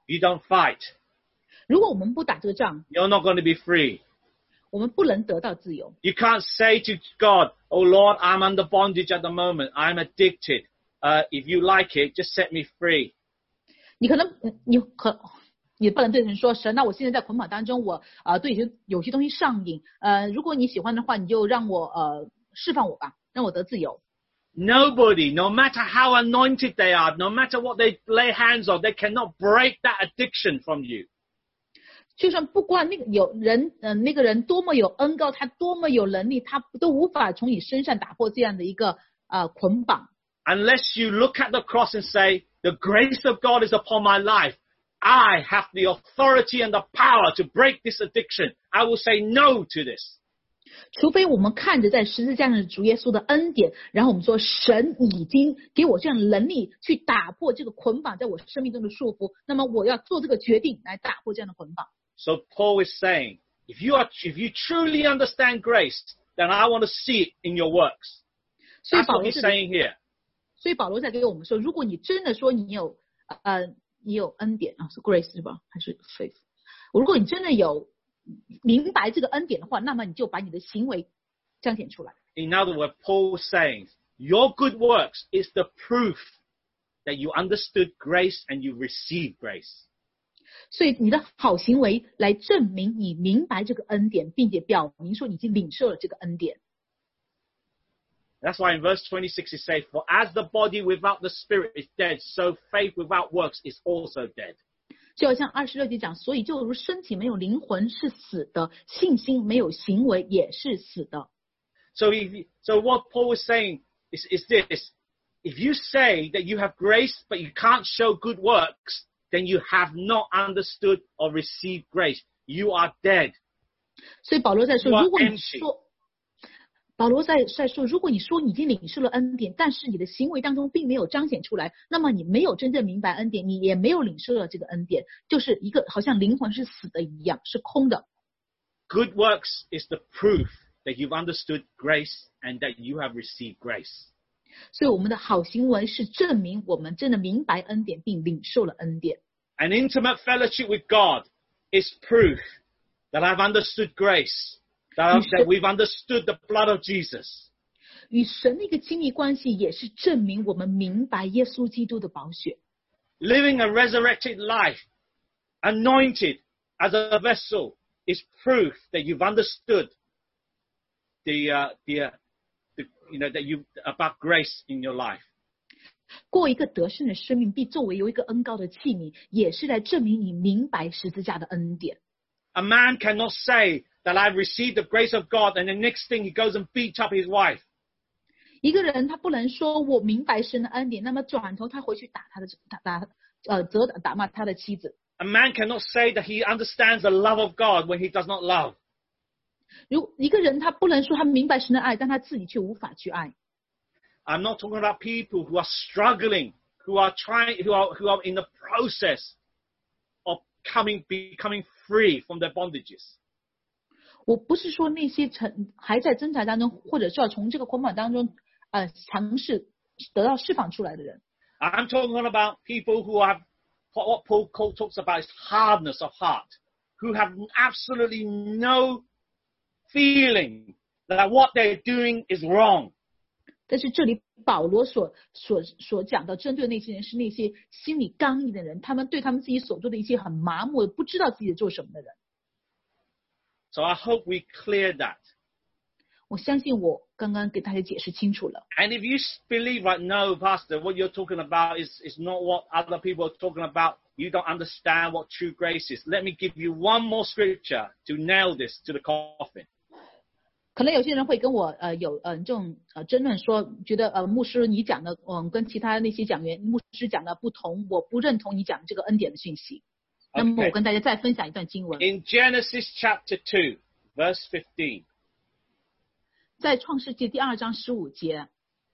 You don't fight. 如果我们不打这个仗， You're not going to be free. 我们不能得到自由。 You can't say to God, "Oh Lord, I'm under bondage at the moment. I'm addicted. Uh, if you like it, just set me free." 你可能你可你不能对神说，神，那我现在在捆绑当中，我呃对有些有些东西上瘾，呃，如果你喜欢的话，你就让我呃释放我吧，让我得自由。 Nobody, no matter how anointed they are, no matter what they lay hands on, they cannot break that addiction from you. 就算不管那个有人，嗯、呃，那个人多么有恩膏，他多么有能力，他都无法从你身上打破这样的一个呃捆绑。 Unless you look at the cross and say, "The grace of God is upon my life. I have the authority and the power to break this addiction. I will say no to this." 除非我们看着在十字架上的主耶稣的恩典，然后我们说神已经给我这样的能力去打破这个捆绑在我生命中的束缚，那么我要做这个决定来打破这样的捆绑。 So Paul is saying, if you are, if you truly understand grace, then I want to see it in your works. 所以 That's 保 what 罗 he's 这里 saying here. 所以保罗在给我们说，如果你真的说你有呃你有恩典啊，是 grace 是吧？还是 faith？ 如果你真的有明白这个恩典的话，那么你就把你的行为彰显出来。 In other words, Paul was saying, your good works is the proof that you understood grace and you received grace. 所以你的好行为来证明你明白这个恩典，并且表明说你已经领受了这个恩典。 That's why in verse twenty-six it says, "For as the body without the spirit is dead, so faith without works is also dead." 就好像二十六节讲，所以就如身体没有灵魂是死的，信心没有行为也是死的。 So, if, so what Paul was saying is, is this: if you say that you have grace but you can't show good works, then you have not understood or received grace. You are dead. 所以保罗在说， You are 如果你 empty. 说，保罗在在说，如果你说你已经领受了恩典，但是你的行为当中并没有彰显出来，那么你没有真正明白恩典，你也没有领受了这个恩典，就是一个好像灵魂是死的一样，是空的。 Good works is the proof that you've understood grace and that you have received grace. 所以我们的好行为是证明我们真的明白恩典并领受了恩典。 An intimate fellowship with God is proof that I've understood grace, that, I've, that we've understood the blood of Jesus. 与神的一个亲密关系，也是证明我们明白耶稣基督的宝血。 Living a resurrected life, anointed as a vessel, is proof that you've understood the, uh, the, uh, the you know, that you about grace in your life. 过一个得胜的生命，必作为有一个恩膏的器皿，也是来证明你明白十字架的恩典。 A man cannot say that I've received the grace of God, and the next thing he goes and beats up his wife. 一个人他不能说我明白神的恩典，那么转头他回去打他的打打呃责打打骂他的妻子。 A man cannot say that he understands the love of God when he does not love. 如一个人他不能说他明白神的爱，但他自己却无法去爱。 I'm not talking about people who are struggling, who are trying, who are who are in the process of coming, becoming free from their bondages. 我不是说那些曾还在挣扎当中，或者是要从这个捆绑当中呃尝试得到释放出来的人。 I'm talking about people who have what Paul talks about is hardness of heart, who have absolutely no feeling that what they're doing is wrong. 但是这里保罗所所所讲的，针对那些人是那些心里刚硬的人，他们对他们自己所做的一切很麻木，不知道自己在做什么的人。 So I hope we clear that. 我相信我刚刚给大家解释清楚了。 And if you believe, right, no, Pastor, what you're talking about is, is not what other people are talking about. You don't understand what true grace is. Let me give you one more scripture to nail this to the coffin. 可能有些人会跟我呃有呃这种呃争论说，觉得呃牧师你讲的嗯跟其他那些讲员牧师讲的不同，我不认同你讲这个恩典的讯息。那么我跟大家再分享一段经文。 In Genesis chapter two, verse fifteen. 在创世纪第二章十五节。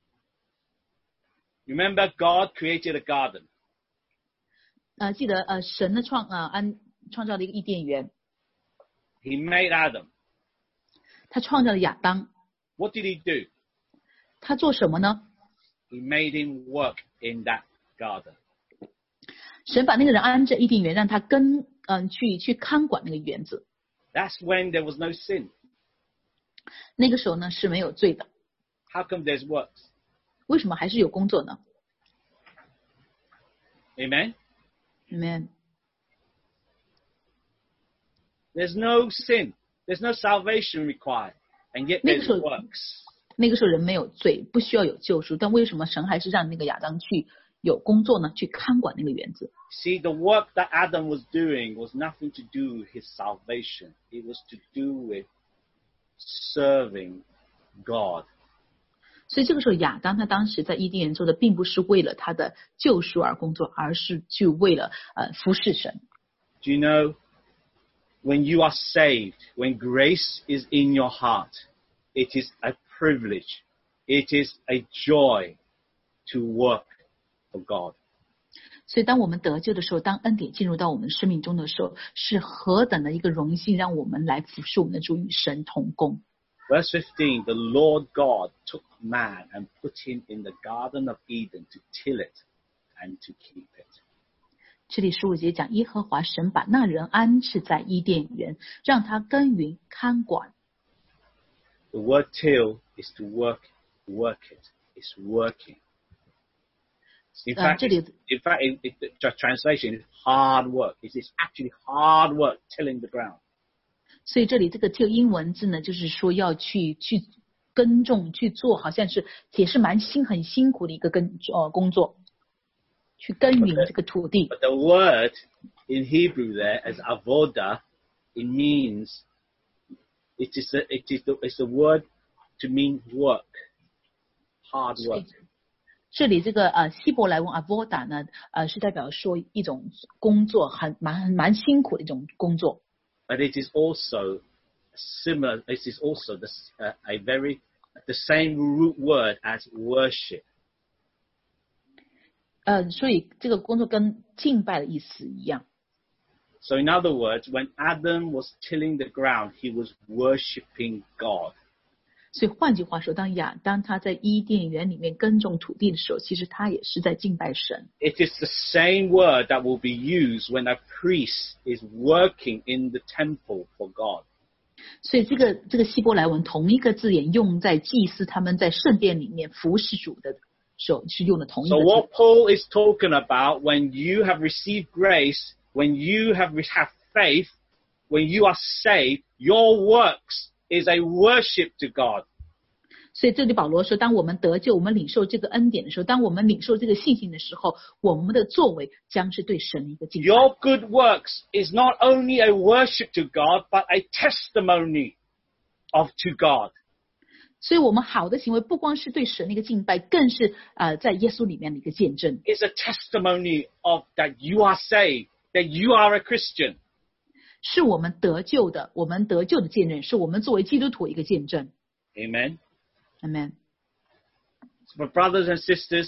Remember, God created a garden. 呃，记得呃神的创呃安创造了一个伊甸园， He made Adam. 他创造了亚当， What did he do? 他做什么呢？ He made him work in that garden. 神把那个人安置伊甸园，让他跟嗯去去看管那个园子。 That's when there was no sin. 那个时候呢是没有罪的。 How come there's works? 为什么还是有工作呢 Amen? Amen. There's no sin. There's no salvation required. And yet there's works. 那个时候人没有罪，不需要有救赎，但为什么神还是让那个亚当去有工作呢？去看管那个园子。 See, the work that Adam was doing was nothing to do with his salvation. It was to do with serving God. 所以这个时候亚当他当时在伊甸园做的并不是为了他的救赎而工作，而是去为了呃服侍神。 Do you know, when you are saved, when grace is in your heart, it is a privilege, it is a joy to work for God. 所以当我们得救的时候，当恩典进入到我们生命中的时候，是何等的一个荣幸，让我们来服侍我们的主，与神同工。 Verse fifteen, the Lord God took man and put him in the Garden of Eden to till it and to keep it. 这里十五节讲，耶和华神把那人安置在伊甸园，让他耕耘看管。 The word till is to work, work it. It's working. In fact, 这里 in fact, it, it, the translation is hard work. It is actually hard work tilling the ground. 所以这里这个 till 英文字呢，就是说要去去耕种去做，好像是也是蛮辛很辛苦的一个耕呃工作，去耕耘这个土地。 But the word in Hebrew there as avoda, it means it is a, it is the, it's a word to mean work, hard work. 这里这个呃希伯来文 avoda 呢，呃是代表说一种工作，很蛮蛮辛苦的一种工作。 But it is also similar. It is also the, uh, a very the same root word as worship. 呃，所以这个工作跟敬拜的意思一样。 So in other words, when Adam was tilling the ground, he was worshiping God. 所以换句话说，当亚当他在伊甸园里面耕种土地的时候，其实他也是在敬拜神。 It is the same word that will be used when a priest is working in the temple for God. 所以这个这个希伯来文同一个字眼用在祭司他们在圣殿里面服侍主的时候是用的同一个 So 字。 what Paul is talking about, when you have received grace, when you have have faith, when you are saved, your works is a worship to God. 所以这里保罗说，当我们得救，我们领受这个恩典的时候，当我们领受这个信心的时候，我们的作为将是对神的一个敬拜。 Your good works is not only a worship to God, but a testimony of to God. 所以我们好的行为不光是对神的一个敬拜，更是呃在耶稣里面的一个见证。 It's a testimony of that you are saved, that you are a Christian. 是我们得救的，我们得救的见证，是我们作为基督徒一个见证。 Amen. Amen。 So for brothers and sisters,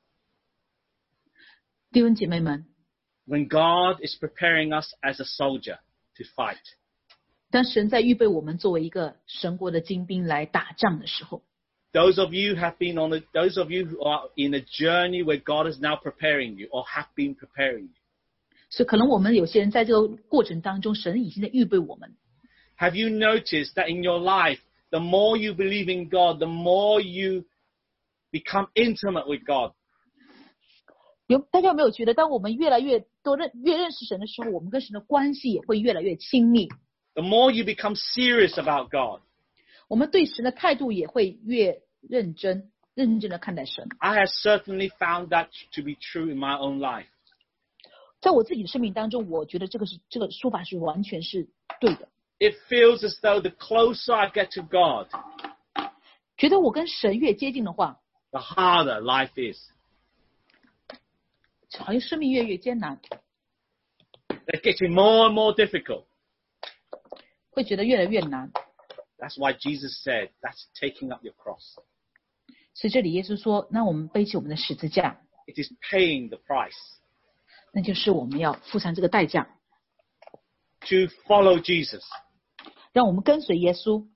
弟兄姐妹们， when God is preparing us as a soldier to fight, 当神在预备我们作为一个神国的精兵来打仗的时候， those of you who have been on the, those of you who are in a journey where God is now preparing you or have been preparing you, 所以可能我们有些人在这个过程当中，神已经在预备我们。 have you noticed that in your life, the more you believe in God, the more you become intimate with God? 有大家有没有觉得，当我们越来越多认越认识神的时候，我们跟神的关系也会越来越亲密， The more you become serious about God. 我们对神的态度也会越认真，认真的看待神。 I have certainly found that to be true in my own life. 在我自己的生命当中，我觉得这个是这个说法是完全是对的。 It feels as though the closer I get to God, 觉得我跟神越接近的话， the harder life is. 好像生命越越艰难， It's getting more and more difficult. 会觉得越来越难。 That's why Jesus said, that's taking up your cross. 所以这里耶稣说，那我们背起我们的十字架， It is paying the price 那就是我们要付上这个代价， to follow Jesus. 让我们跟随耶稣。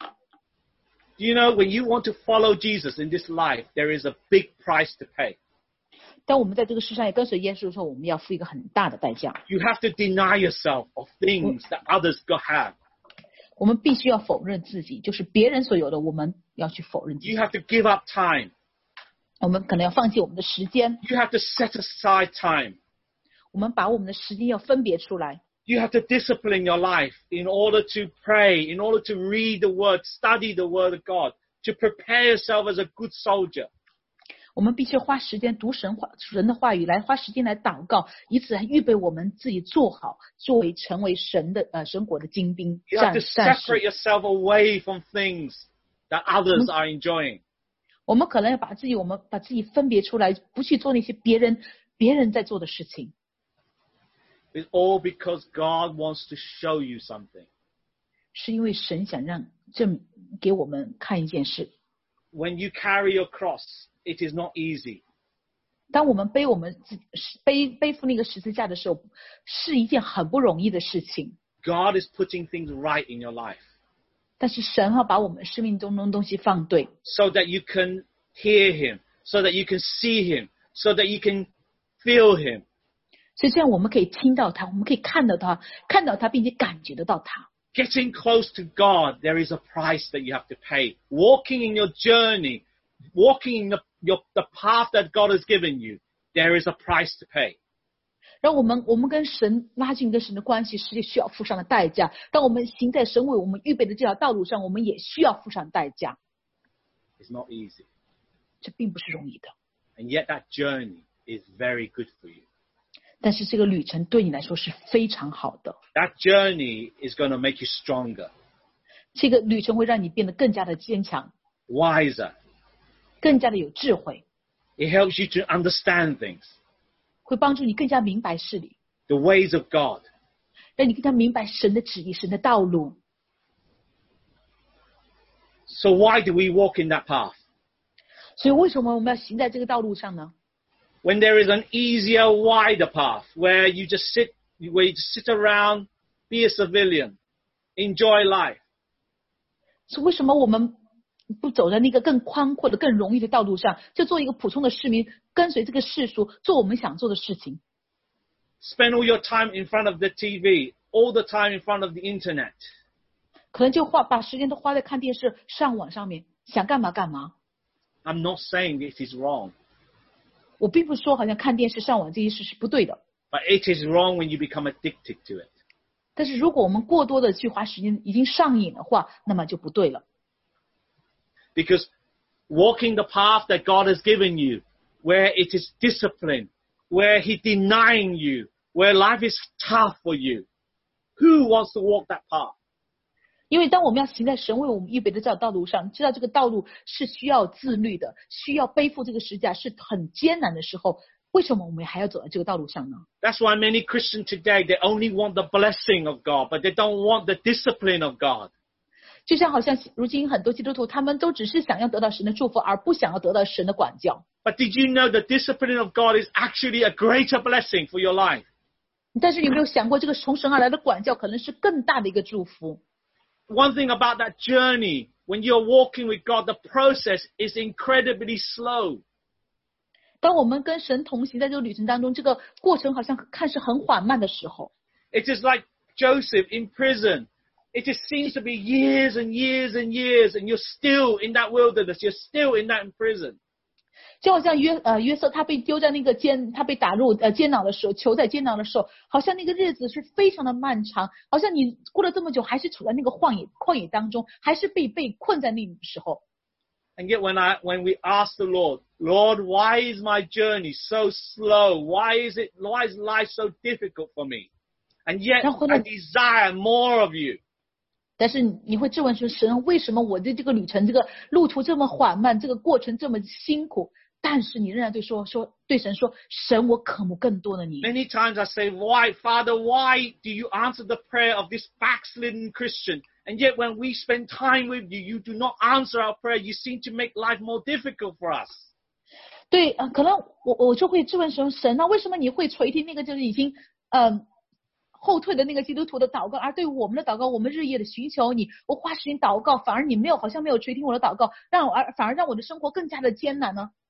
Do you know, when you want to follow Jesus in this life, there is a big price to pay. 当我们在这个世上也跟随耶稣的时候，我们要付一个很大的代价。 You have to deny yourself of things that others got have. 我们必须要否认自己，就是别人所有的，我们要去否认自己。 You have to give up time. 我们可能要放弃我们的时间， You have to set aside time. 我们把我们的时间要分别出来。 You have to discipline your life in order to pray, in order to read the word, study the word of God, to prepare yourself as a good soldier. 我们必须花时间读神话神的话语，来花时间来祷告，以此来预备我们自己做好，作为成为神的呃神国的精兵 You have 战 to 战 separate 士。 yourself away from things that others are enjoying. 我们可能要把自己我们把自己分别出来，不去做那些别人别人在做的事情。 It's all because God wants to show you something. 是因为神想让证给我们看一件事。 When you carry your cross, it is not easy. 当我们背我们自背背负那个十字架的时候，是一件很不容易的事情。 God is putting things right in your life 但是神要把我们生命中的东西放对， so that you can hear him, so that you can see him, so that you can feel him. 所以这样我们可以听到他，我们可以看到他，看到他，并且感觉得到他。 Getting close to God, there is a price that you have to pay. Walking in your journey, walking in the, your, the path that God has given you, there is a price to pay. 让我们我们跟神拉近跟神的关系，实际需要付上的代价。当我们行在神为我们预备的这条道路上，我们也需要付上代价。 It's not easy. 这并不是容易的， And yet that journey is very good for you. 但是这个旅程对你来说是非常好的。 That journey is going to make you stronger, 这个旅程会让你变得更加的坚强， wiser. 更加的有智慧， It helps you to understand things, 会帮助你更加明白事理， the ways of God. 让你更加明白神的旨意、神的道路。 So why do we walk in that path? 所以为什么我们要行在这个道路上呢？ When there is an easier, wider path where you just sit, where you just sit around, be a civilian, enjoy life. 是为什么我们不走在那个更宽阔的、更容易的道路上，就做一个普通的市民，跟随这个世俗，做我们想做的事情？ Spend all your time in front of the T V, all the time in front of the internet. 可能就花把时间都花在看电视、上网上面，想干嘛干嘛。 I'm not saying it is wrong, 我并不是说好像看电视、上网这些事是不对的， but it is wrong when you become addicted to it. 但是如果我们过多的去花时间，已经上瘾的话，那么就不对了。 Because walking the path that God has given you, where it is discipline, where He's denying you, where life is tough for you, who wants to walk that path? 因为当我们要行在神为我们预备的这条道路上，知道这个道路是需要自律的，需要背负这个十字架是很艰难的时候，为什么我们还要走在这个道路上呢？ That's why many Christians today, they only want the blessing of God, but they don't want the discipline of God. 就像好像如今很多基督徒，他们都只是想要得到神的祝福，而不想要得到神的管教。 But did you know the discipline of God is actually a greater blessing for your life? 但是你有没有想过，这个从神而来的管教可能是更大的一个祝福？ One thing about that journey, when you're walking with God, the process is incredibly slow. 当我们跟神同行在这个旅程当中，这个过程好像看似很缓慢的时候， It is like Joseph in prison. It just seems to be years and years and years, and you're still in that wilderness. You're still in that prison. 就好像约呃约瑟他被丢在那个监，他被打入呃监牢的时候，囚在监牢的时候，好像那个日子是非常的漫长，好像你过了这么久，还是处在那个旷野旷野当中，还是被被困在那个时候。 And yet when I, when we ask the Lord, Lord, why is my journey so slow? Why is it, why is life so difficult for me? And yet I desire more of you. 但是你会质问说，神，为什么我的这个旅程，这个路途这么缓慢，这个过程这么辛苦？但是你仍然对说说对神说，神，我渴慕更多的你。 Many times I say, why, Father, why do you answer the prayer of this backslidden Christian? And yet when we spend time with you, you do not answer our prayer. You seem to make life more difficult for us. 对，呃，可能我我就会质问神，神，那为什么你会垂听那个就是已经嗯、呃、后退的那个基督徒的祷告，而对我们的祷告，我们日夜的寻求你，我花时间祷告，反而你没有，好像没有垂听我的祷告，让我而反而让我的生活更加的艰难呢？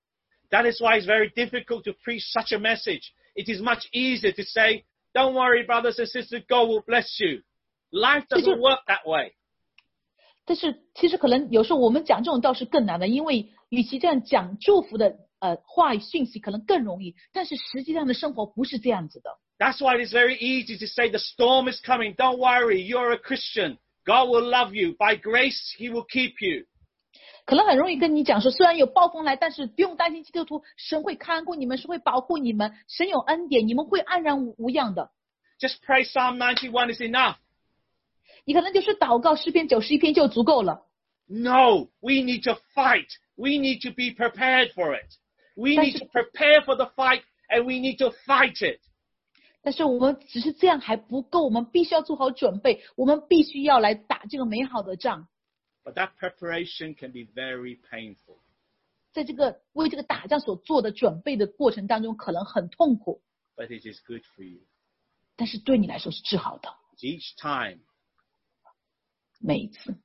That is why it's very difficult to preach such a message. It is much easier to say, don't worry, brothers and sisters, God will bless you. Life doesn't work that way. 但是其实可能有时候我们讲这种道是更难的，因为与其这样讲祝福的呃话语讯息可能更容易，但是实际上的生活不是这样子的。 That's why it's very easy to say the storm is coming. Don't worry, you're a Christian. God will love you. By grace, He will keep you. 可能很容易跟你讲说，虽然有暴风来，但是不用担心基督徒，神会看顾你们，是会保护你们，神有恩典，你们会安然无无恙的。 Just pray Psalm ninety-one is enough. 你可能就是祷告诗篇九十一篇就足够了。 No, we need to fight. We need to be prepared for it. We need to prepare for the fight, and we need to fight it. 但是我们只是这样还不够，我们必须要做好准备，我们必须要来打这个美好的仗。 But that preparation can be very painful. 在这个为这个打仗所做的准备的过程当中，可能很痛苦。 But it is good for you. 但是对你来说是治好的。 Each time. 每一次。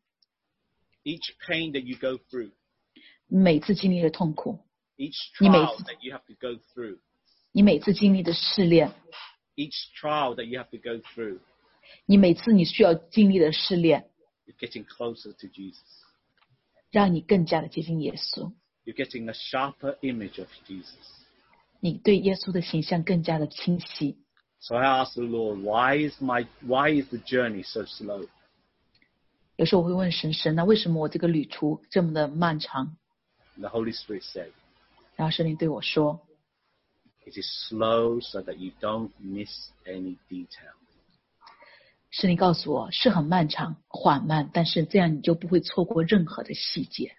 Each pain that you go through. 每次经历的痛苦。 Each trial that you have to go through. 你每次经历的试炼。 Each trial that you have to go through. 你每次你需要经历的试炼。 You're getting closer to Jesus. 让你更加的接近耶稣。 You're getting a sharper image of Jesus. 你对耶稣的形象更加的清晰。 So I ask the Lord, why is my, why is the journey so slow? 有时候我会问神，神啊，为什么我这个旅途这么的漫长？ The Holy Spirit said, 然后圣灵对我说 it is slow so that you don't miss any detail. 圣灵告诉我是很漫长缓慢，但是这样你就不会错过任何的细节。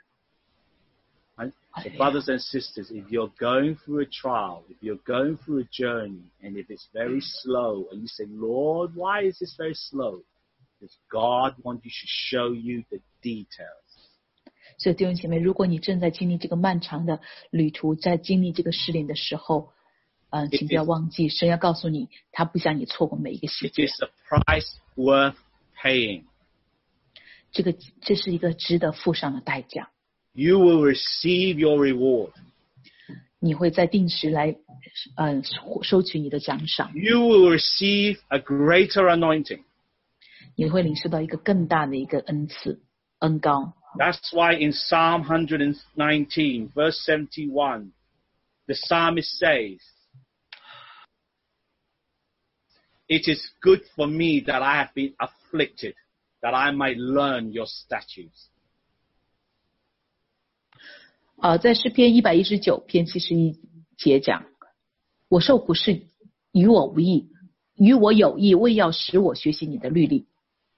And so brothers and sisters, if you're going through a trial, if you're going through a journey, and if it's very slow, and you say, Lord, why is this very slow? Because God wants to show you the details. 所以弟兄姐妹，如果你正在经历这个漫长的旅途，在经历这个试炼的时候，嗯、呃，请不要忘记，神要告诉你，他不想你错过每一个细 It 节。 is a price worth paying. 这个这是一个值得付上的代价。 You will receive your reward. 你会在定时来，嗯、呃，收取你的奖赏。 You will receive a greater anointing. 你会领受到一个更大的一个恩赐、恩膏。 That's why in Psalm one nineteen, verse seventy-one, the psalmist says, it is good for me that I have been afflicted, that I might learn your statutes. 呃，在诗篇一百一十九篇七十一节讲，我受苦是与我无益，与我有益，为要使我学习你的律例。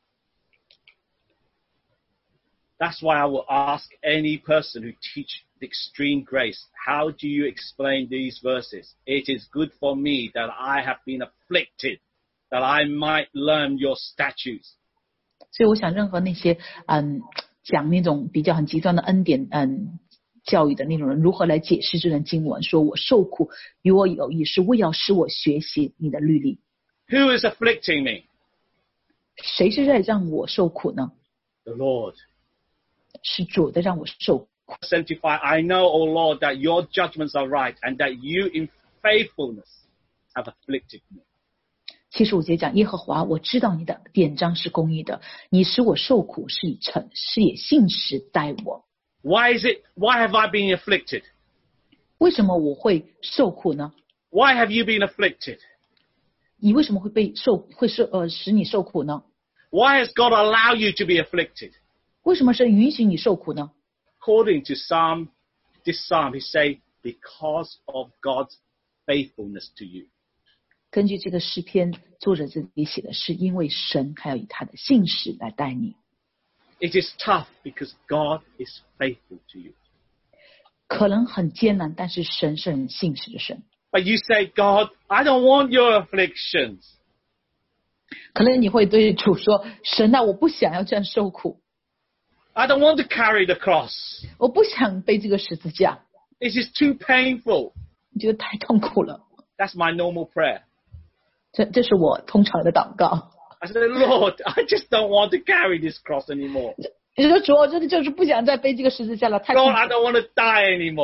That's why I will ask any person who teach the extreme grace, how do you explain these verses? It is good for me that I have been afflicted, that I might learn your statutes. 所以我想，任何那些嗯讲那种比较很极端的恩典嗯教育的那种人，如何来解释这段经文？说我受苦与我有益，是为要使我学习你的律例。 Who is afflicting me? 谁是在让我受苦呢？ The Lord. 是主的让我受苦。 seventy-five, I know, O Lord, that your judgments are right and that you in faithfulness have afflicted me. 七十五节讲，耶和华，我知道你的典章是公义的，你使我受苦是以诚是以信实待我。 Why is it, why have I been afflicted? 为什么我会受苦呢？ Why have you been afflicted? 你为什么会被受会受呃使你受苦呢？ Why has God allowed you to be afflicted? 为什么是允许你受苦呢？ According to Psalm, this Psalm, he say, because of God's faithfulness to you. 根据这个诗篇，作者这里写的是因为神还要以他的信实来待你。 It is tough because God is faithful to you. 可能很艰难，但是神是很信实的神。 But you say, God, I don't want your afflictions. 可能你会对主说：“神啊，我不想要这样受苦， I don't want to carry the cross. 我不想背这个十字架， This is too painful. 你觉得太痛苦了。 That's my normal prayer. ” 这这是我通常的祷告。 I said, Lord, I just don't want to carry this cross anymore. 你说主，我真的就是不想再背这个十字架了，太痛 Lord, 苦 I 了。 don't want to die anymore.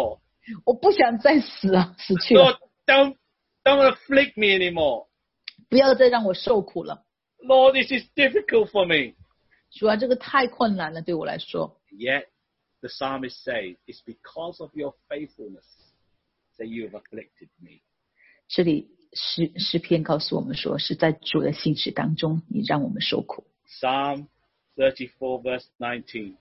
我不想再死啊，死去了。 Lord, don't, don't afflict me anymore. 不要再让我受苦了。 Lord, this is difficult for me. 主啊，这个太困难了，对我来说。 Yet, the psalmist says, it's because of your faithfulness that you have afflicted me. 这里诗诗篇告诉我们说，是在主的信实当中，你让我们受苦。 Psalm thirty-four verse nineteen.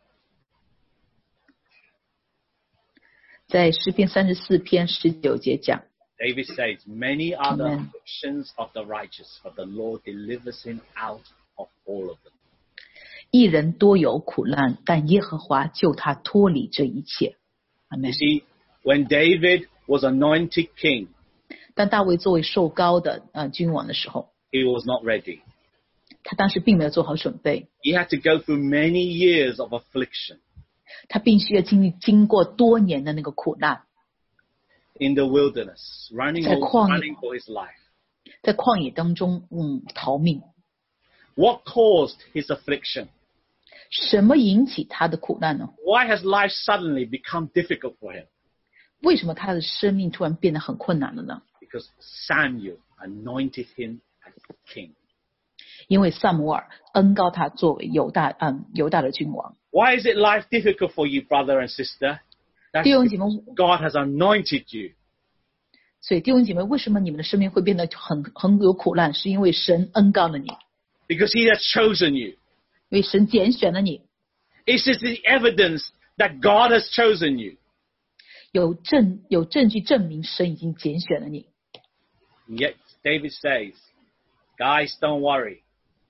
在诗篇三十四篇十九节讲， David says, many are the Amen. afflictions of the righteous, but the Lord delivers him out of all of them. 一人多有苦难，但耶和华救他脱离这一切。阿 You 门。 see, when David was anointed king, 当大卫作为受膏的呃君王的时候， he was not ready. 他当时并没有做好准备， He had to go through many years of affliction 他必须要经历经过多年的那个苦难， in the wilderness, running, 在 all, 旷野。 running for his life. 在旷野当中嗯逃命。 What caused his affliction? 什么引起他的苦难呢？ Why has life suddenly become difficult for him? 为什么他的生命突然变得很困难了呢？ Because Samuel anointed him as king. 因为萨姆尔恩膏他作为犹大嗯犹大的君王。 Why is it life difficult for you, brother and sister? That's 弟兄姐妹， God has anointed you. 所以弟兄姐妹，为什么你们的生命会变得很很有苦难？是因为神恩膏了你， Because he has chosen you. 因为神拣选了你， It's just the evidence that God has chosen you. 有证有证据证明神已经拣选了你。 Yet David says, guys, don't worry.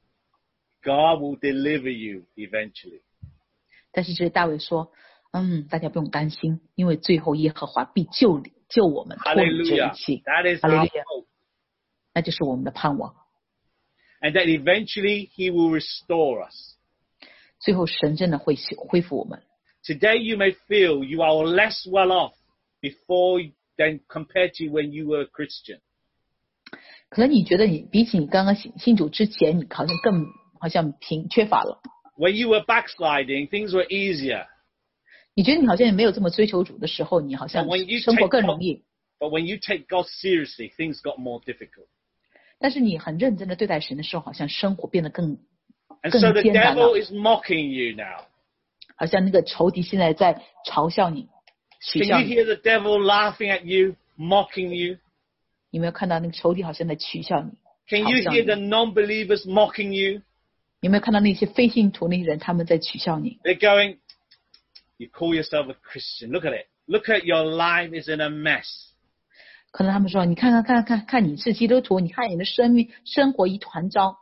God will deliver you eventually. 但是这大卫说，嗯，大家不用担心，因为最后耶和华必救你救我们脱离这一 Hallelujah. 切。 That is 哈利 our 路亚， hope. 那就是我们的盼望。 And that eventually he will restore us. 最后神真的会恢复我们。 Today you may feel you are less well off before than compared to when you were a Christian. 可能你觉得你比起你刚刚信信主之前，你好像更好像贫缺乏了。 When you were backsliding, things were easier. 你觉得你好像也没有这么追求主的时候，你好像 But when you 生活 take 更 God, 容易。 but when you take God seriously, things got more difficult. 但是你很认真的对待神的时候，好像生活变得更 And 更 so the 艰难了 devil is mocking you now. 好像那个仇敌现在在嘲笑你、取 Can 笑 you 你。 hear the devil laughing at you, mocking you? 你有没有看到那个仇敌好像在取笑你、 Can 嘲 you 笑 hear 你？ the non-believers mocking you? 有没有看到那些非信徒那些人他们在取笑你？ They're going, you call yourself a Christian. Look at it. Look at your life is in a mess. 可能他们说：“你看看看看看，你是基督徒，你看你的生命生活一团糟。”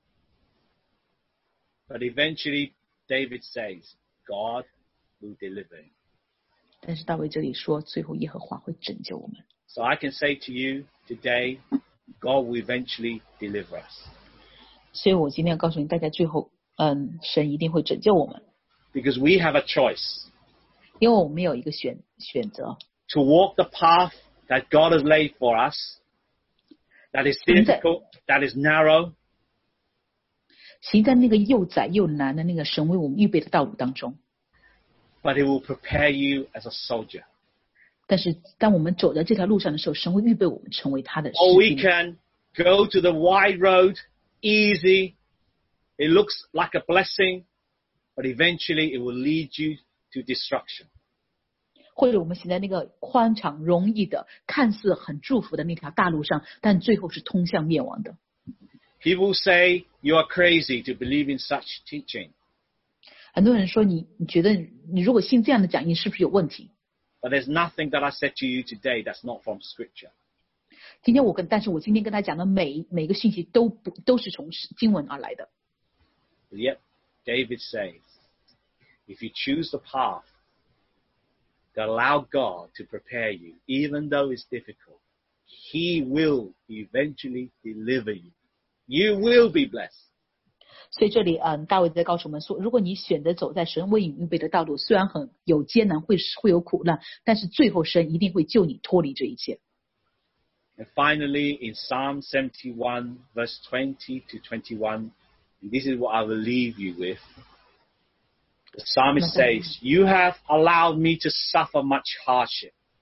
But eventually, David says, God will deliver him. 但是大卫这里说，最后耶和华会拯救我们。 So I can say to you today, God will eventually deliver us. 所以我今天要告诉你，大家最后，嗯，神一定会拯救我们， Because we have a choice 因为我们有一个选选择， to walk the path that God has laid for us, that is difficult, that is narrow, 行在那个又窄又难的那个神为我们预备的道路当中。 but it will prepare you as a soldier. 但是当我们走在这条路上的时候，神会预备我们成为他的 Or 士 we 兵。 can go to the wide road, easy. It looks like a blessing, but eventually it will lead you to destruction. 或者我们行在那个宽敞容易的、看似很祝福的那条大路上，但最后是通向灭亡的。 People say you are crazy to believe in such teaching. 很多人说你，你觉得你如果信这样的讲义是不是有问题？ But there's nothing that I said to you today that's not from Scripture. 今天我跟，但是我今天跟他讲的每每个信息都不都是从经文而来的。 But yet, David says, if you choose the path that allow God to prepare you, even though it's difficult, He will eventually deliver you. You will be blessed. 所以这里，嗯，大卫在告诉我们说，如果你选择走在神为你预备的道路，虽然很有艰难，会会有苦难，但是最后神一定会救你脱离这一切。 And finally, in Psalm seventy-one, verse twenty to twenty-one, and this is what I will leave you with. The psalmist says, you have allowed me to suffer much hardship.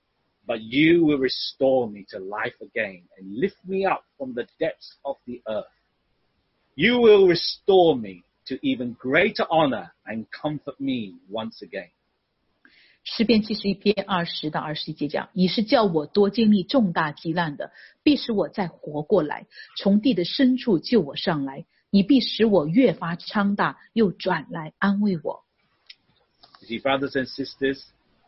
but you will restore me to life again and lift me up from the depths of the earth. You will restore me to even greater honor and comfort me once again. 诗篇七十一篇二十到二十一节讲，你是叫我多经历重大急难的，必使我再活过来，从地的深处救我上来，你必使我越发昌大，又转来安慰我。 You see, brothers and sisters,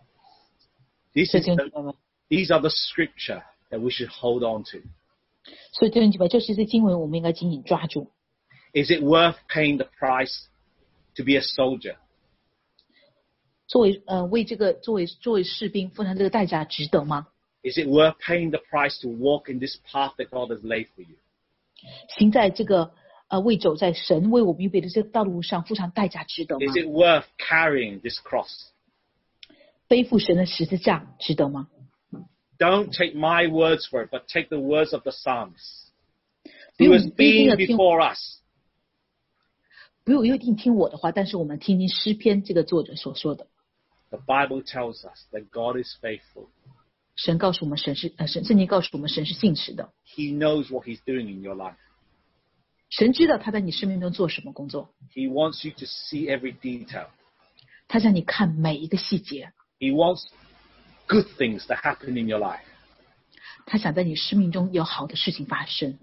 this is the, these are the scripture that we should hold on to. 所以弟兄姐妹，这是一些经文，我们应该紧紧抓住。 Is it worth paying the price to be a soldier? 作为呃为这个作为作为士兵付上这个代价值得吗？ Is it worth paying the price to walk in this path that God has laid for you? 行在这个呃为走在神为我们预备的这个道路上付上代价值得吗？ Is it worth carrying this cross? 背负神的十字架值得吗？ Don't take my words for it, but take the words of the Psalms. 不 Who 用 has 不一定 been 要听， before us. 不用一定听我的话，但是我们听听诗篇这个作者所说的。 The Bible tells us that God is faithful. 神告诉我们，神是呃神圣经告诉我们，神是信实的。 He knows what He's doing in your life. 神知道他在你生命中做什么工作， He wants you to see every detail. 他让你看每一个细节， He wants good things to happen in your life. 他想在你生命中有好的事情发生。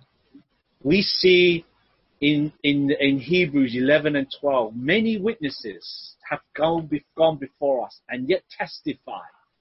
We see in, in, in Hebrews eleven and twelve, many witnesses have gone, be, gone before us and yet testify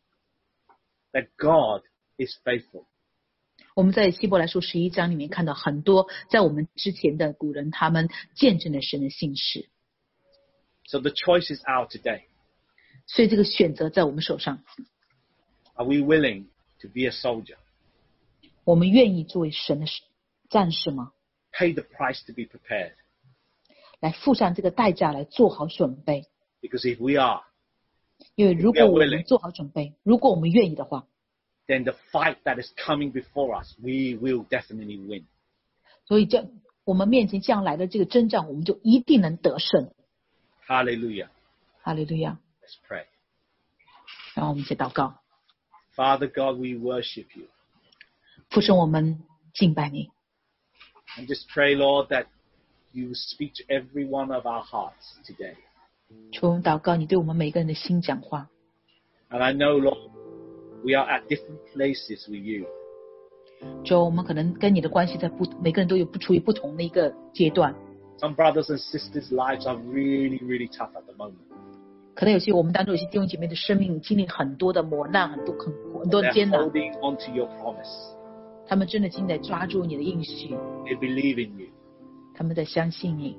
that God is faithful. 我们在希伯来书十一章里面看到很多在我们之前的古人，他们见证了神的信实。 So the choice is out today. 所以这个选择在我们手上， Are we willing to be a soldier? 我们愿意作为神的战士吗？ Pay the price to be prepared. 来付上这个代价，来做好准备。 Because if we are, 因为如果我们做好准备，如果我们愿意的话， then the fight that is coming before us, we will definitely win. 所以这我们面前将来的这个征战，我们就一定能得胜。 Hallelujah. 哈利路亚！ Let's pray. 让我们一起祷告。 Father God, we worship you. 父神，我们敬拜你。 And just pray, Lord, that you speak to every one of our hearts today. 求我们祷告，你对我们每个人的心讲话。 And I know, Lord, we are at different places with you. 主，我们可能跟你的关系在不，每个人都有不处于不同的一个阶段。 Some brothers and sisters' lives are really, really tough at the moment. 可能有些我们当中有些弟兄姐妹的生命经历很多的磨难，很多很很多的 They're 艰难， holding on to your promise. 他们真的正在抓住你的应许， They believe in you. 他们在相信你。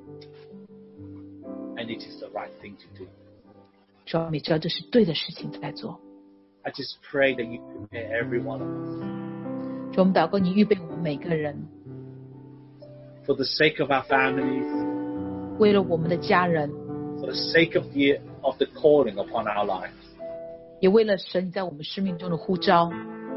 And it is the right thing to do. 主，我们知道这是对的事情在做。 I just pray that you prepare every one of us. 主，我们祷告，你预备我们每个人， For the sake of our families, 为了我们的家人， for the sake of the, of the calling upon our lives. 也为了神你在我们生命中的呼召。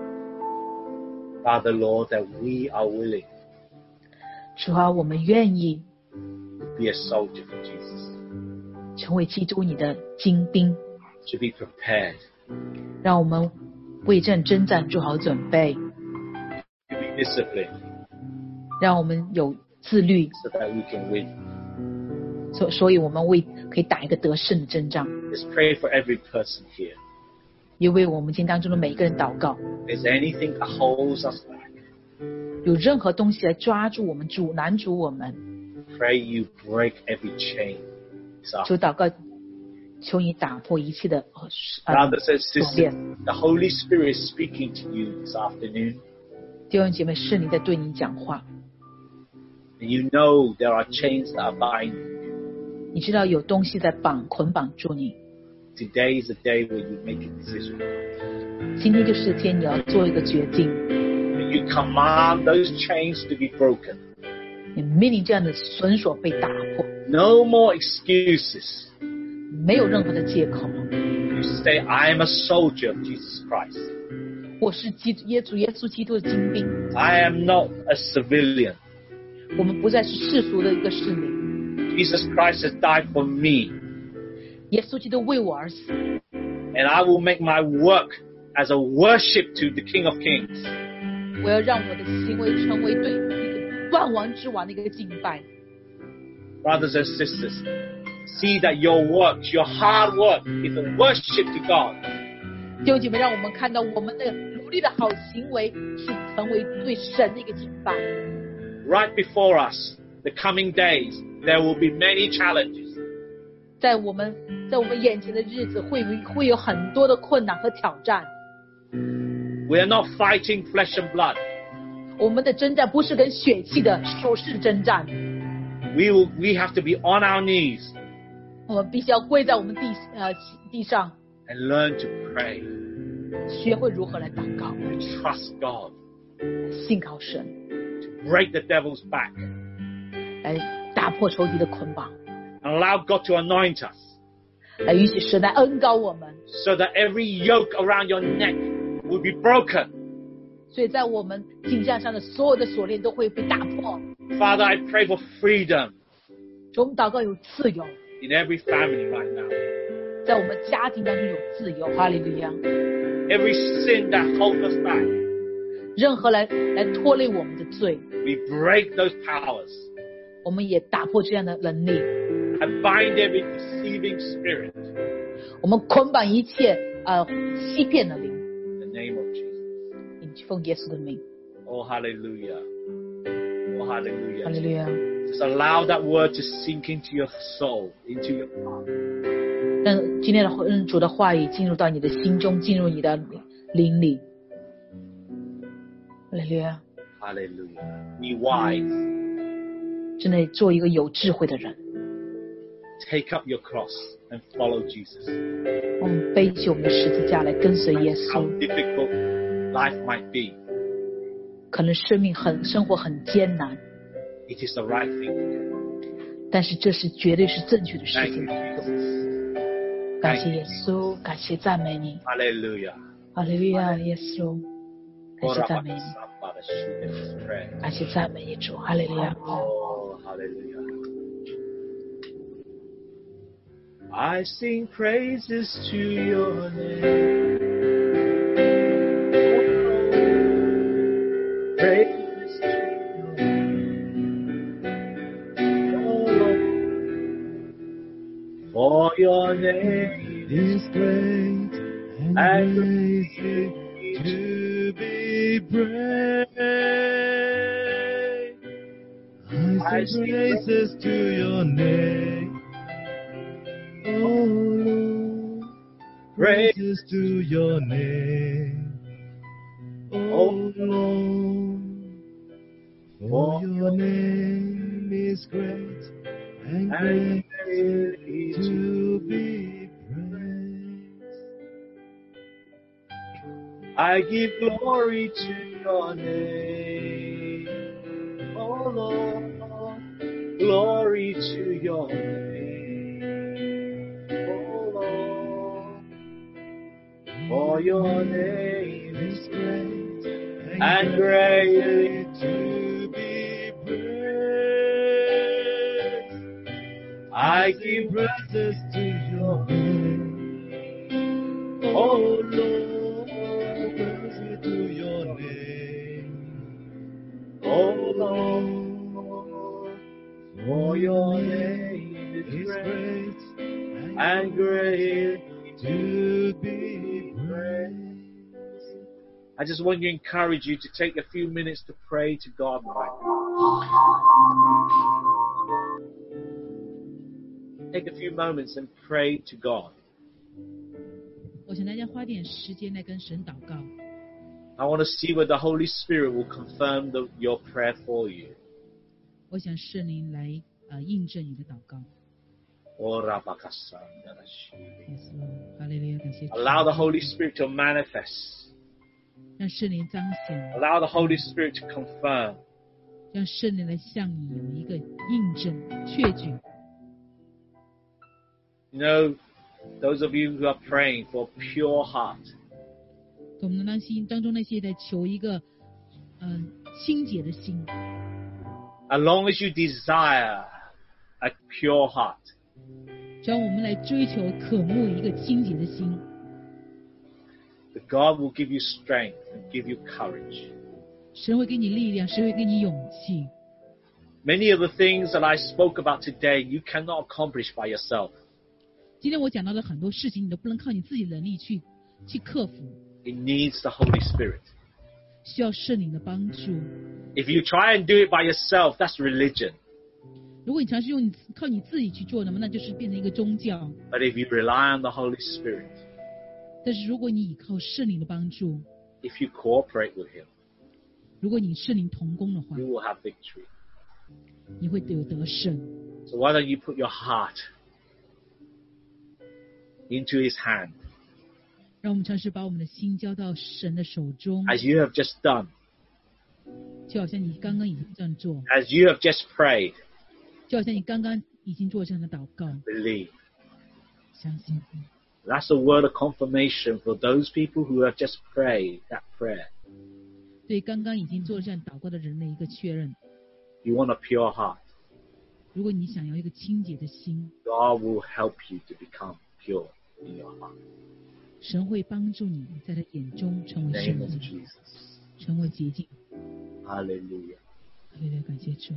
Father, Lord, that we are willing 主啊，我们愿意 to be a soldier for Jesus, 成为基督你的精兵， to be prepared, 让我们为这征战做好准备， to be disciplined, 让我们有自律， so that we can win. 所所以我们为可以打一个得胜的征战。 Let's pray for every person here. 也为我们今天当中的每一个人祷告， If there's anything that holds us back, 有任何东西来抓住我们、阻拦住我们， pray you break every chain. this 求 afternoon. 祷告，求你打破一切的呃 Brothers and 锁 sisters, 链。 the Holy Spirit is speaking to you this afternoon. 弟兄姐妹，圣灵在对你讲话， And you know there are chains that are binding you. 你知道有东西在绑捆绑住你。 Today is the day where you make a decision. 今天就是天，你要做一个决定， And you command those chains to be broken. 你命令这样的绳索被打破， No more excuses. 没有任何的借口。 You say, I am a soldier of Jesus Christ. 我是基督耶稣耶稣基督的精兵， I am not a civilian. 我们不再是世俗的一个市民。 Jesus Christ has died for me. 耶稣基督为我而死， And I will make my work as a worship to the King of Kings. 我要让我的行为成为对一个万王之王的一个敬拜。 Brothers and sisters, see that your work, your hard work is a worship to God. 弟兄姐妹，让我们看到我们的努力的好行为是成为对神的一个敬拜。 Right before us, the coming days, there will be many challenges. 在我们在我们眼前的日子会会有很多的困难和挑战。 We are not fighting flesh and blood. 我们的征战不是跟血气的属世征战。 We will, we have to be on our knees 我们必须要跪在我们地呃地上， and learn to pray, 学会如何来祷告， to trust God, 信靠神， to break the devil's back, 来打破仇敌的捆绑， and allow God to anoint us 来允许神来恩膏我们。 so that every yoke around your neck will be broken. 所以在我们颈项上的所有的锁链都会被打破。 Father, I pray for freedom 所以我们祷告有自由， in every family right now. 在我们家庭当中有自由。哈利路亚！ Every sin that holds us back, 任何来来拖累我们的罪， we break those powers 我们也打破这样的能力。 and bind every deceiving spirit 我们捆绑一切呃欺骗的灵， in the name of Jesus. 奉耶稣的名。 Oh, hallelujah. Oh, hallelujah. 哈利路亚！ Just allow that word to sink into your soul, into your heart. 让今天的让主的话语进入到你的心中，进入你的灵里。哈利路亚！ Hallelujah. Be wise. 真的做一个有智慧的人。 Take up your cross and follow Jesus. 我们背起我们的十字架来跟随耶 How 稣。 difficult life might be, 可能生命很生活很艰难， it is the right thing. 但是这是绝对是正确的事 Thank 情 you,。Jesus. 感谢耶稣，感谢赞美你。 Hallelujah. 哈利路亚，耶稣，感谢赞美你， Let's pray. 感谢赞美耶主，哈利路亚。 Oh, hallelujah. I sing praises to your name. Praises to your name. Oh, Lord. For your name is great and and greatly to be praised. I sing praises to your name, oh Lord. Praises to your name, oh Lord. For your name is great and and greatly to be praised. I give glory to your name, oh Lord. Glory to your name, oh Lord. For your name is great and greatly to be praised. I give praises to your name, oh Lord. Praises to your name, oh Lord. For your name is is great great and greatly to be praised. I just want to encourage you to take a few minutes to pray to God right now. Take a few moments and pray to God. 我想大家花点时间来跟神祷告。 I want to see whether the Holy Spirit will confirm the, your prayer for you. 我想圣灵来呃印证你的祷告。 Oh, Rabakasandarashi. Yes, Lord. 哈利路亚，感谢主。 Allow the Holy Spirit to manifest. 让圣灵彰显， Allow the Holy Spirit to confirm. 让圣灵来向你有一个印证、确据。 You know, those of you who are praying for a pure heart, 我们当心当中那些在求一个嗯、呃、清洁的心， as long as you desire a pure heart, 只要我们来追求、渴慕一个清洁的心， the God will give you strength and give you courage. 神会给你力量，神会给你勇气。 Many of the things that I spoke about today, you cannot accomplish by yourself. 今天我讲到的很多事情，你都不能靠你自己的能力去去克服， It needs the Holy Spirit. 需要圣灵的帮助。 If you try and do it by yourself, that's religion. 如果你尝试用你靠你自己去做，那么那就是变成一个宗教。 But if you rely on the Holy Spirit, 但是如果你依靠圣灵的帮助， if you cooperate with Him, 如果你圣灵同工的话， you will have victory. 你会有得胜。 So why don't you put your heart into His hand, 让我们尝试把我们的心交到神的手中， as you have just done, 就好像你刚刚已经这样做， as you have just prayed. 就好像你刚刚已经做这样的祷告， Believe. 相信。 That's a word of confirmation for those people who have just prayed that prayer. 对刚刚已经做这样祷告的人的一个确认。 You want a pure heart. 如果你想要一个清洁的心， God will help you to become pure in your heart. 神会帮助你在他眼中成 In 为 the 圣 name of 洁， Jesus. 成为洁净。 Hallelujah. 哈利路亚，感谢主，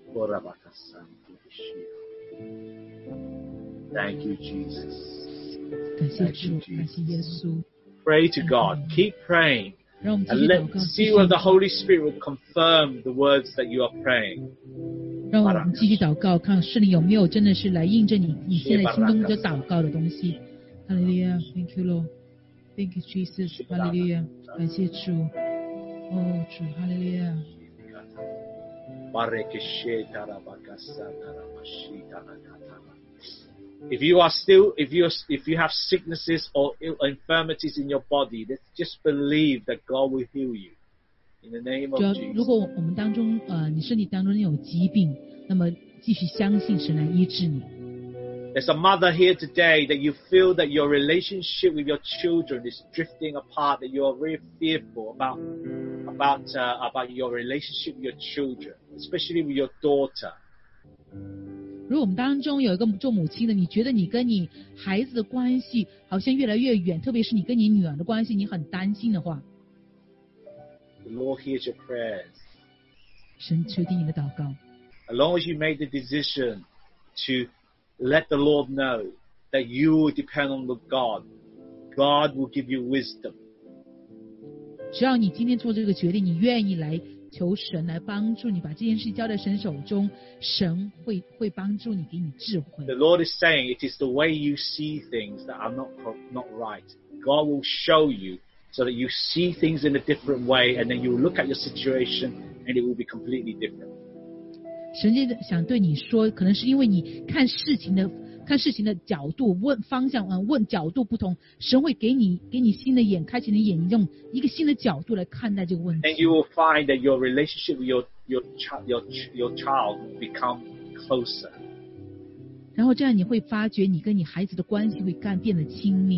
Thank you, Jesus. 感谢 Thank 主 you,， 感谢耶稣。 Pray to God. Keep praying. 让我们继 And 续 let 祷告， see whether the Holy Spirit will confirm the words that you are praying. 让我们继续祷告，看圣灵有没有真的是来印证你你现在心中的祷告的东西。哈利路亚 ，Thank you Lord，Thank you Jesus，哈利路亚，感谢主，哦主，哈利路亚。 If you are still, if you if you have sicknesses or ill, infirmities in your body, let's just believe that God will heal you. In the name 主要 of 如 Jesus. 果我们当中呃你身体当中有疾病，那么继续相信神来医治你。 There's a mother here today that you feel that your relationship with your children is drifting apart, that you are very fearful about about uh, about your relationship with your children, especially with your daughter. 如果我们当中有一个做母亲的，你觉得你跟你孩子的关系好像越来越远，特别是你跟你女儿的关系，你很担心的话， The Lord hears your prayers. 神垂听你的祷告。 As long as you made the decision to let the Lord know that you will depend on the God, God will give you wisdom. 只要你今天做这个决定，你愿意来求神来帮助你，把这件事交在神手中，神会会帮助你，给你智慧 The。Lord is saying it is the way you see things that are not not right. God will show you so that you see things in a different way, and then you will look at your situation and it will be completely different. 神就想对你说，可能是因为你看事情的看事情的角度、问方向、嗯，问角度不同，神会给你给你新的眼，开启你的眼，用一个新的角度来看待这个问 And 题。 you will find that your relationship with your your child your your child will become closer. 然后这样你会发觉，你跟你孩子的关系会干变得亲密。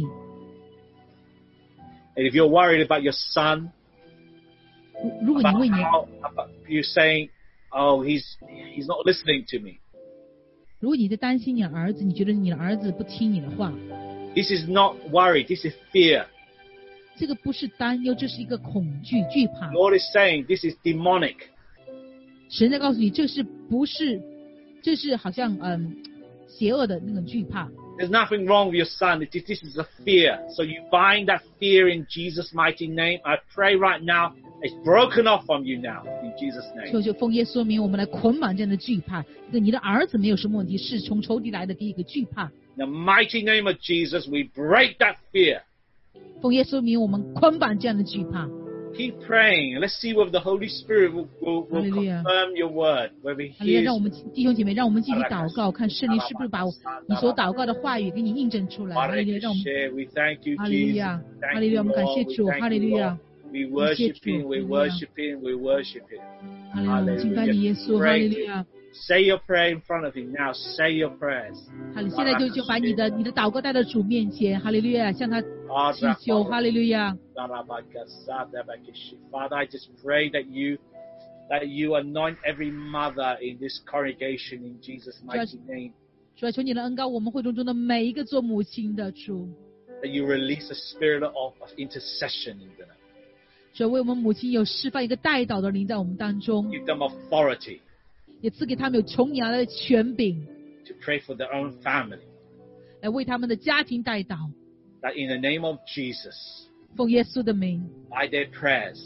And if you're worried about your son, 如如果你 about 为你 how about you saying, "Oh, he's he's not listening to me." 如果你在担心你的儿子，你觉得你的儿子不听你的话， This is not worry. This is fear. 这个不是担忧，这是一个恐惧、惧怕。 Lord is saying this is demonic. 神在告诉你，这是不是，这是好像嗯邪恶的那种惧怕。 There's nothing wrong with your son. It is, this is a fear. So you bind that fear in Jesus' mighty name. I pray right now, it's broken off from you now in Jesus' name. 求求奉耶稣名，我们来捆绑这样的惧怕。这个你的儿子没有什么问题，是从仇敌来的第一个惧怕。 In the mighty name of Jesus, we break that fear. 奉耶稣名，我们捆绑这样的惧怕。 Keep praying. Let's see whether the Holy Spirit will, will, will Hallelujah. confirm your word, whether He 好了， hears 让我们弟兄姐妹，让我们继续祷告，看圣灵是不是把你所祷告的话语给你印证出来。哈利路亚，让我们 We thank you, 哈利路 Jesus. 亚， Thank 哈利路 you, 亚，我们感 Lord. 谢 We 主， thank 哈利 you, 路亚， Lord. We worship Him. We worship Him. We worship Him. 哈利路亚，我们敬拜你耶稣，哈利路亚。 Say your prayer in front of Him now. Say your prayers. 好，你现在就就把你的你的祷告带到主面前，哈利路亚，向他祈求，哈利路亚。 Father, I just pray that you that you anoint every mother in this congregation in Jesus' mighty name. 主啊，求你的恩膏我们会众中的每一个做母亲的主。 that you release a spirit of, of intercession in them. 所以为我们母亲有释放一个代祷的灵在我们当中， Give them authority 也赐给他们有从你而来的权柄， to pray for their own family. 来为他们的家庭代祷。 That in the name of Jesus, 奉耶稣的名， by their prayers,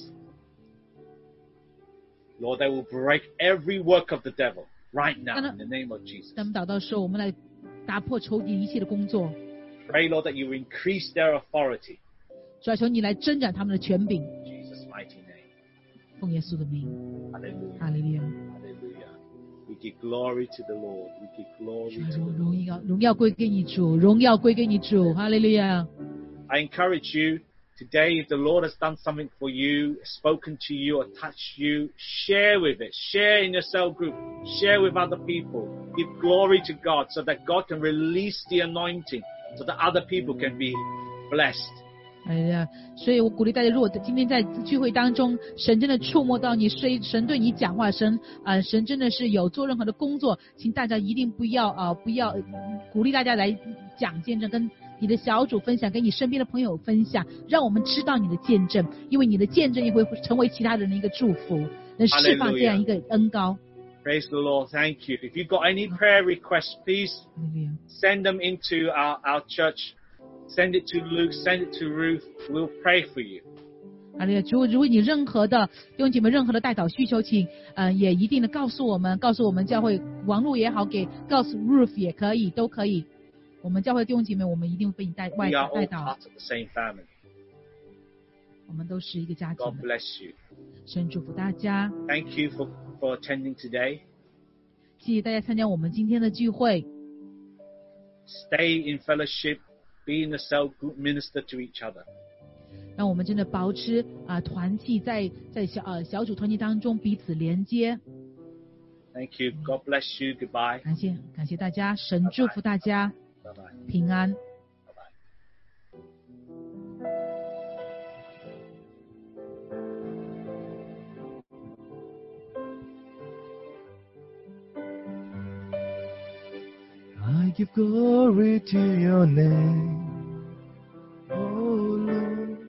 Lord, they will break every work of the devil right now in the name of Jesus. 咱们祷告的时候，我们来打破仇敌一切的工作。 Pray, Lord, that you will increase their authority. 主要求你来增长他们的权柄， In Jesus' mighty name. 奉耶稣的名， Hallelujah. 哈利路亚。 Hallelujah. We give glory to the Lord. We give glory 主啊 to the 荣 Lord. 耀荣耀归给你主，荣耀归给你主，哈利路亚。 I encourage you today, if the Lord has done something for you, spoken to you, or touched you, share with it. Share in your cell group. Share with other people. Give glory to God so that God can release the anointing so that other people can be blessed. 哎呀，所以我鼓励大家，如果今天在聚会当中，神真的触摸到你，神神对你讲话，神啊、呃，神真的是有做任何的工作，请大家一定不要啊、呃，不要、呃、鼓励大家来讲见证，跟你的小组分享，跟你身边的朋友分享，让我们知道你的见证，因为你的见证也会成为其他人的一个祝福，能释放这样一个恩膏。 Praise the Lord. Thank you. If you've got any prayer requests, please send them into our, our church. Send it to Luke, send it to Ruth. We'll pray for you. 啊，如果如果你任何的弟兄姐妹任何的代祷需求，请呃也一定的告诉我们，告诉我们教会网络也好，给告诉 Ruth 也可以，都可以。我们教会弟兄姐妹，我们一定会被你带外 We are 带 all 祷。 part of the same family. 我们都是一个家庭 God 的。 bless you. 神祝福大家， Thank you for, for attending today. 谢谢大家参加我们今天的聚会。 Stay in fellowship. Be in the cell group. Minister to each other. 让我们真的保持啊、呃、团契在，在小呃小组团契当中彼此连接。 Thank you. God bless you. Goodbye. 感谢感谢大家，神祝福大家 Bye bye. 平安。 Bye bye. I give glory to your name.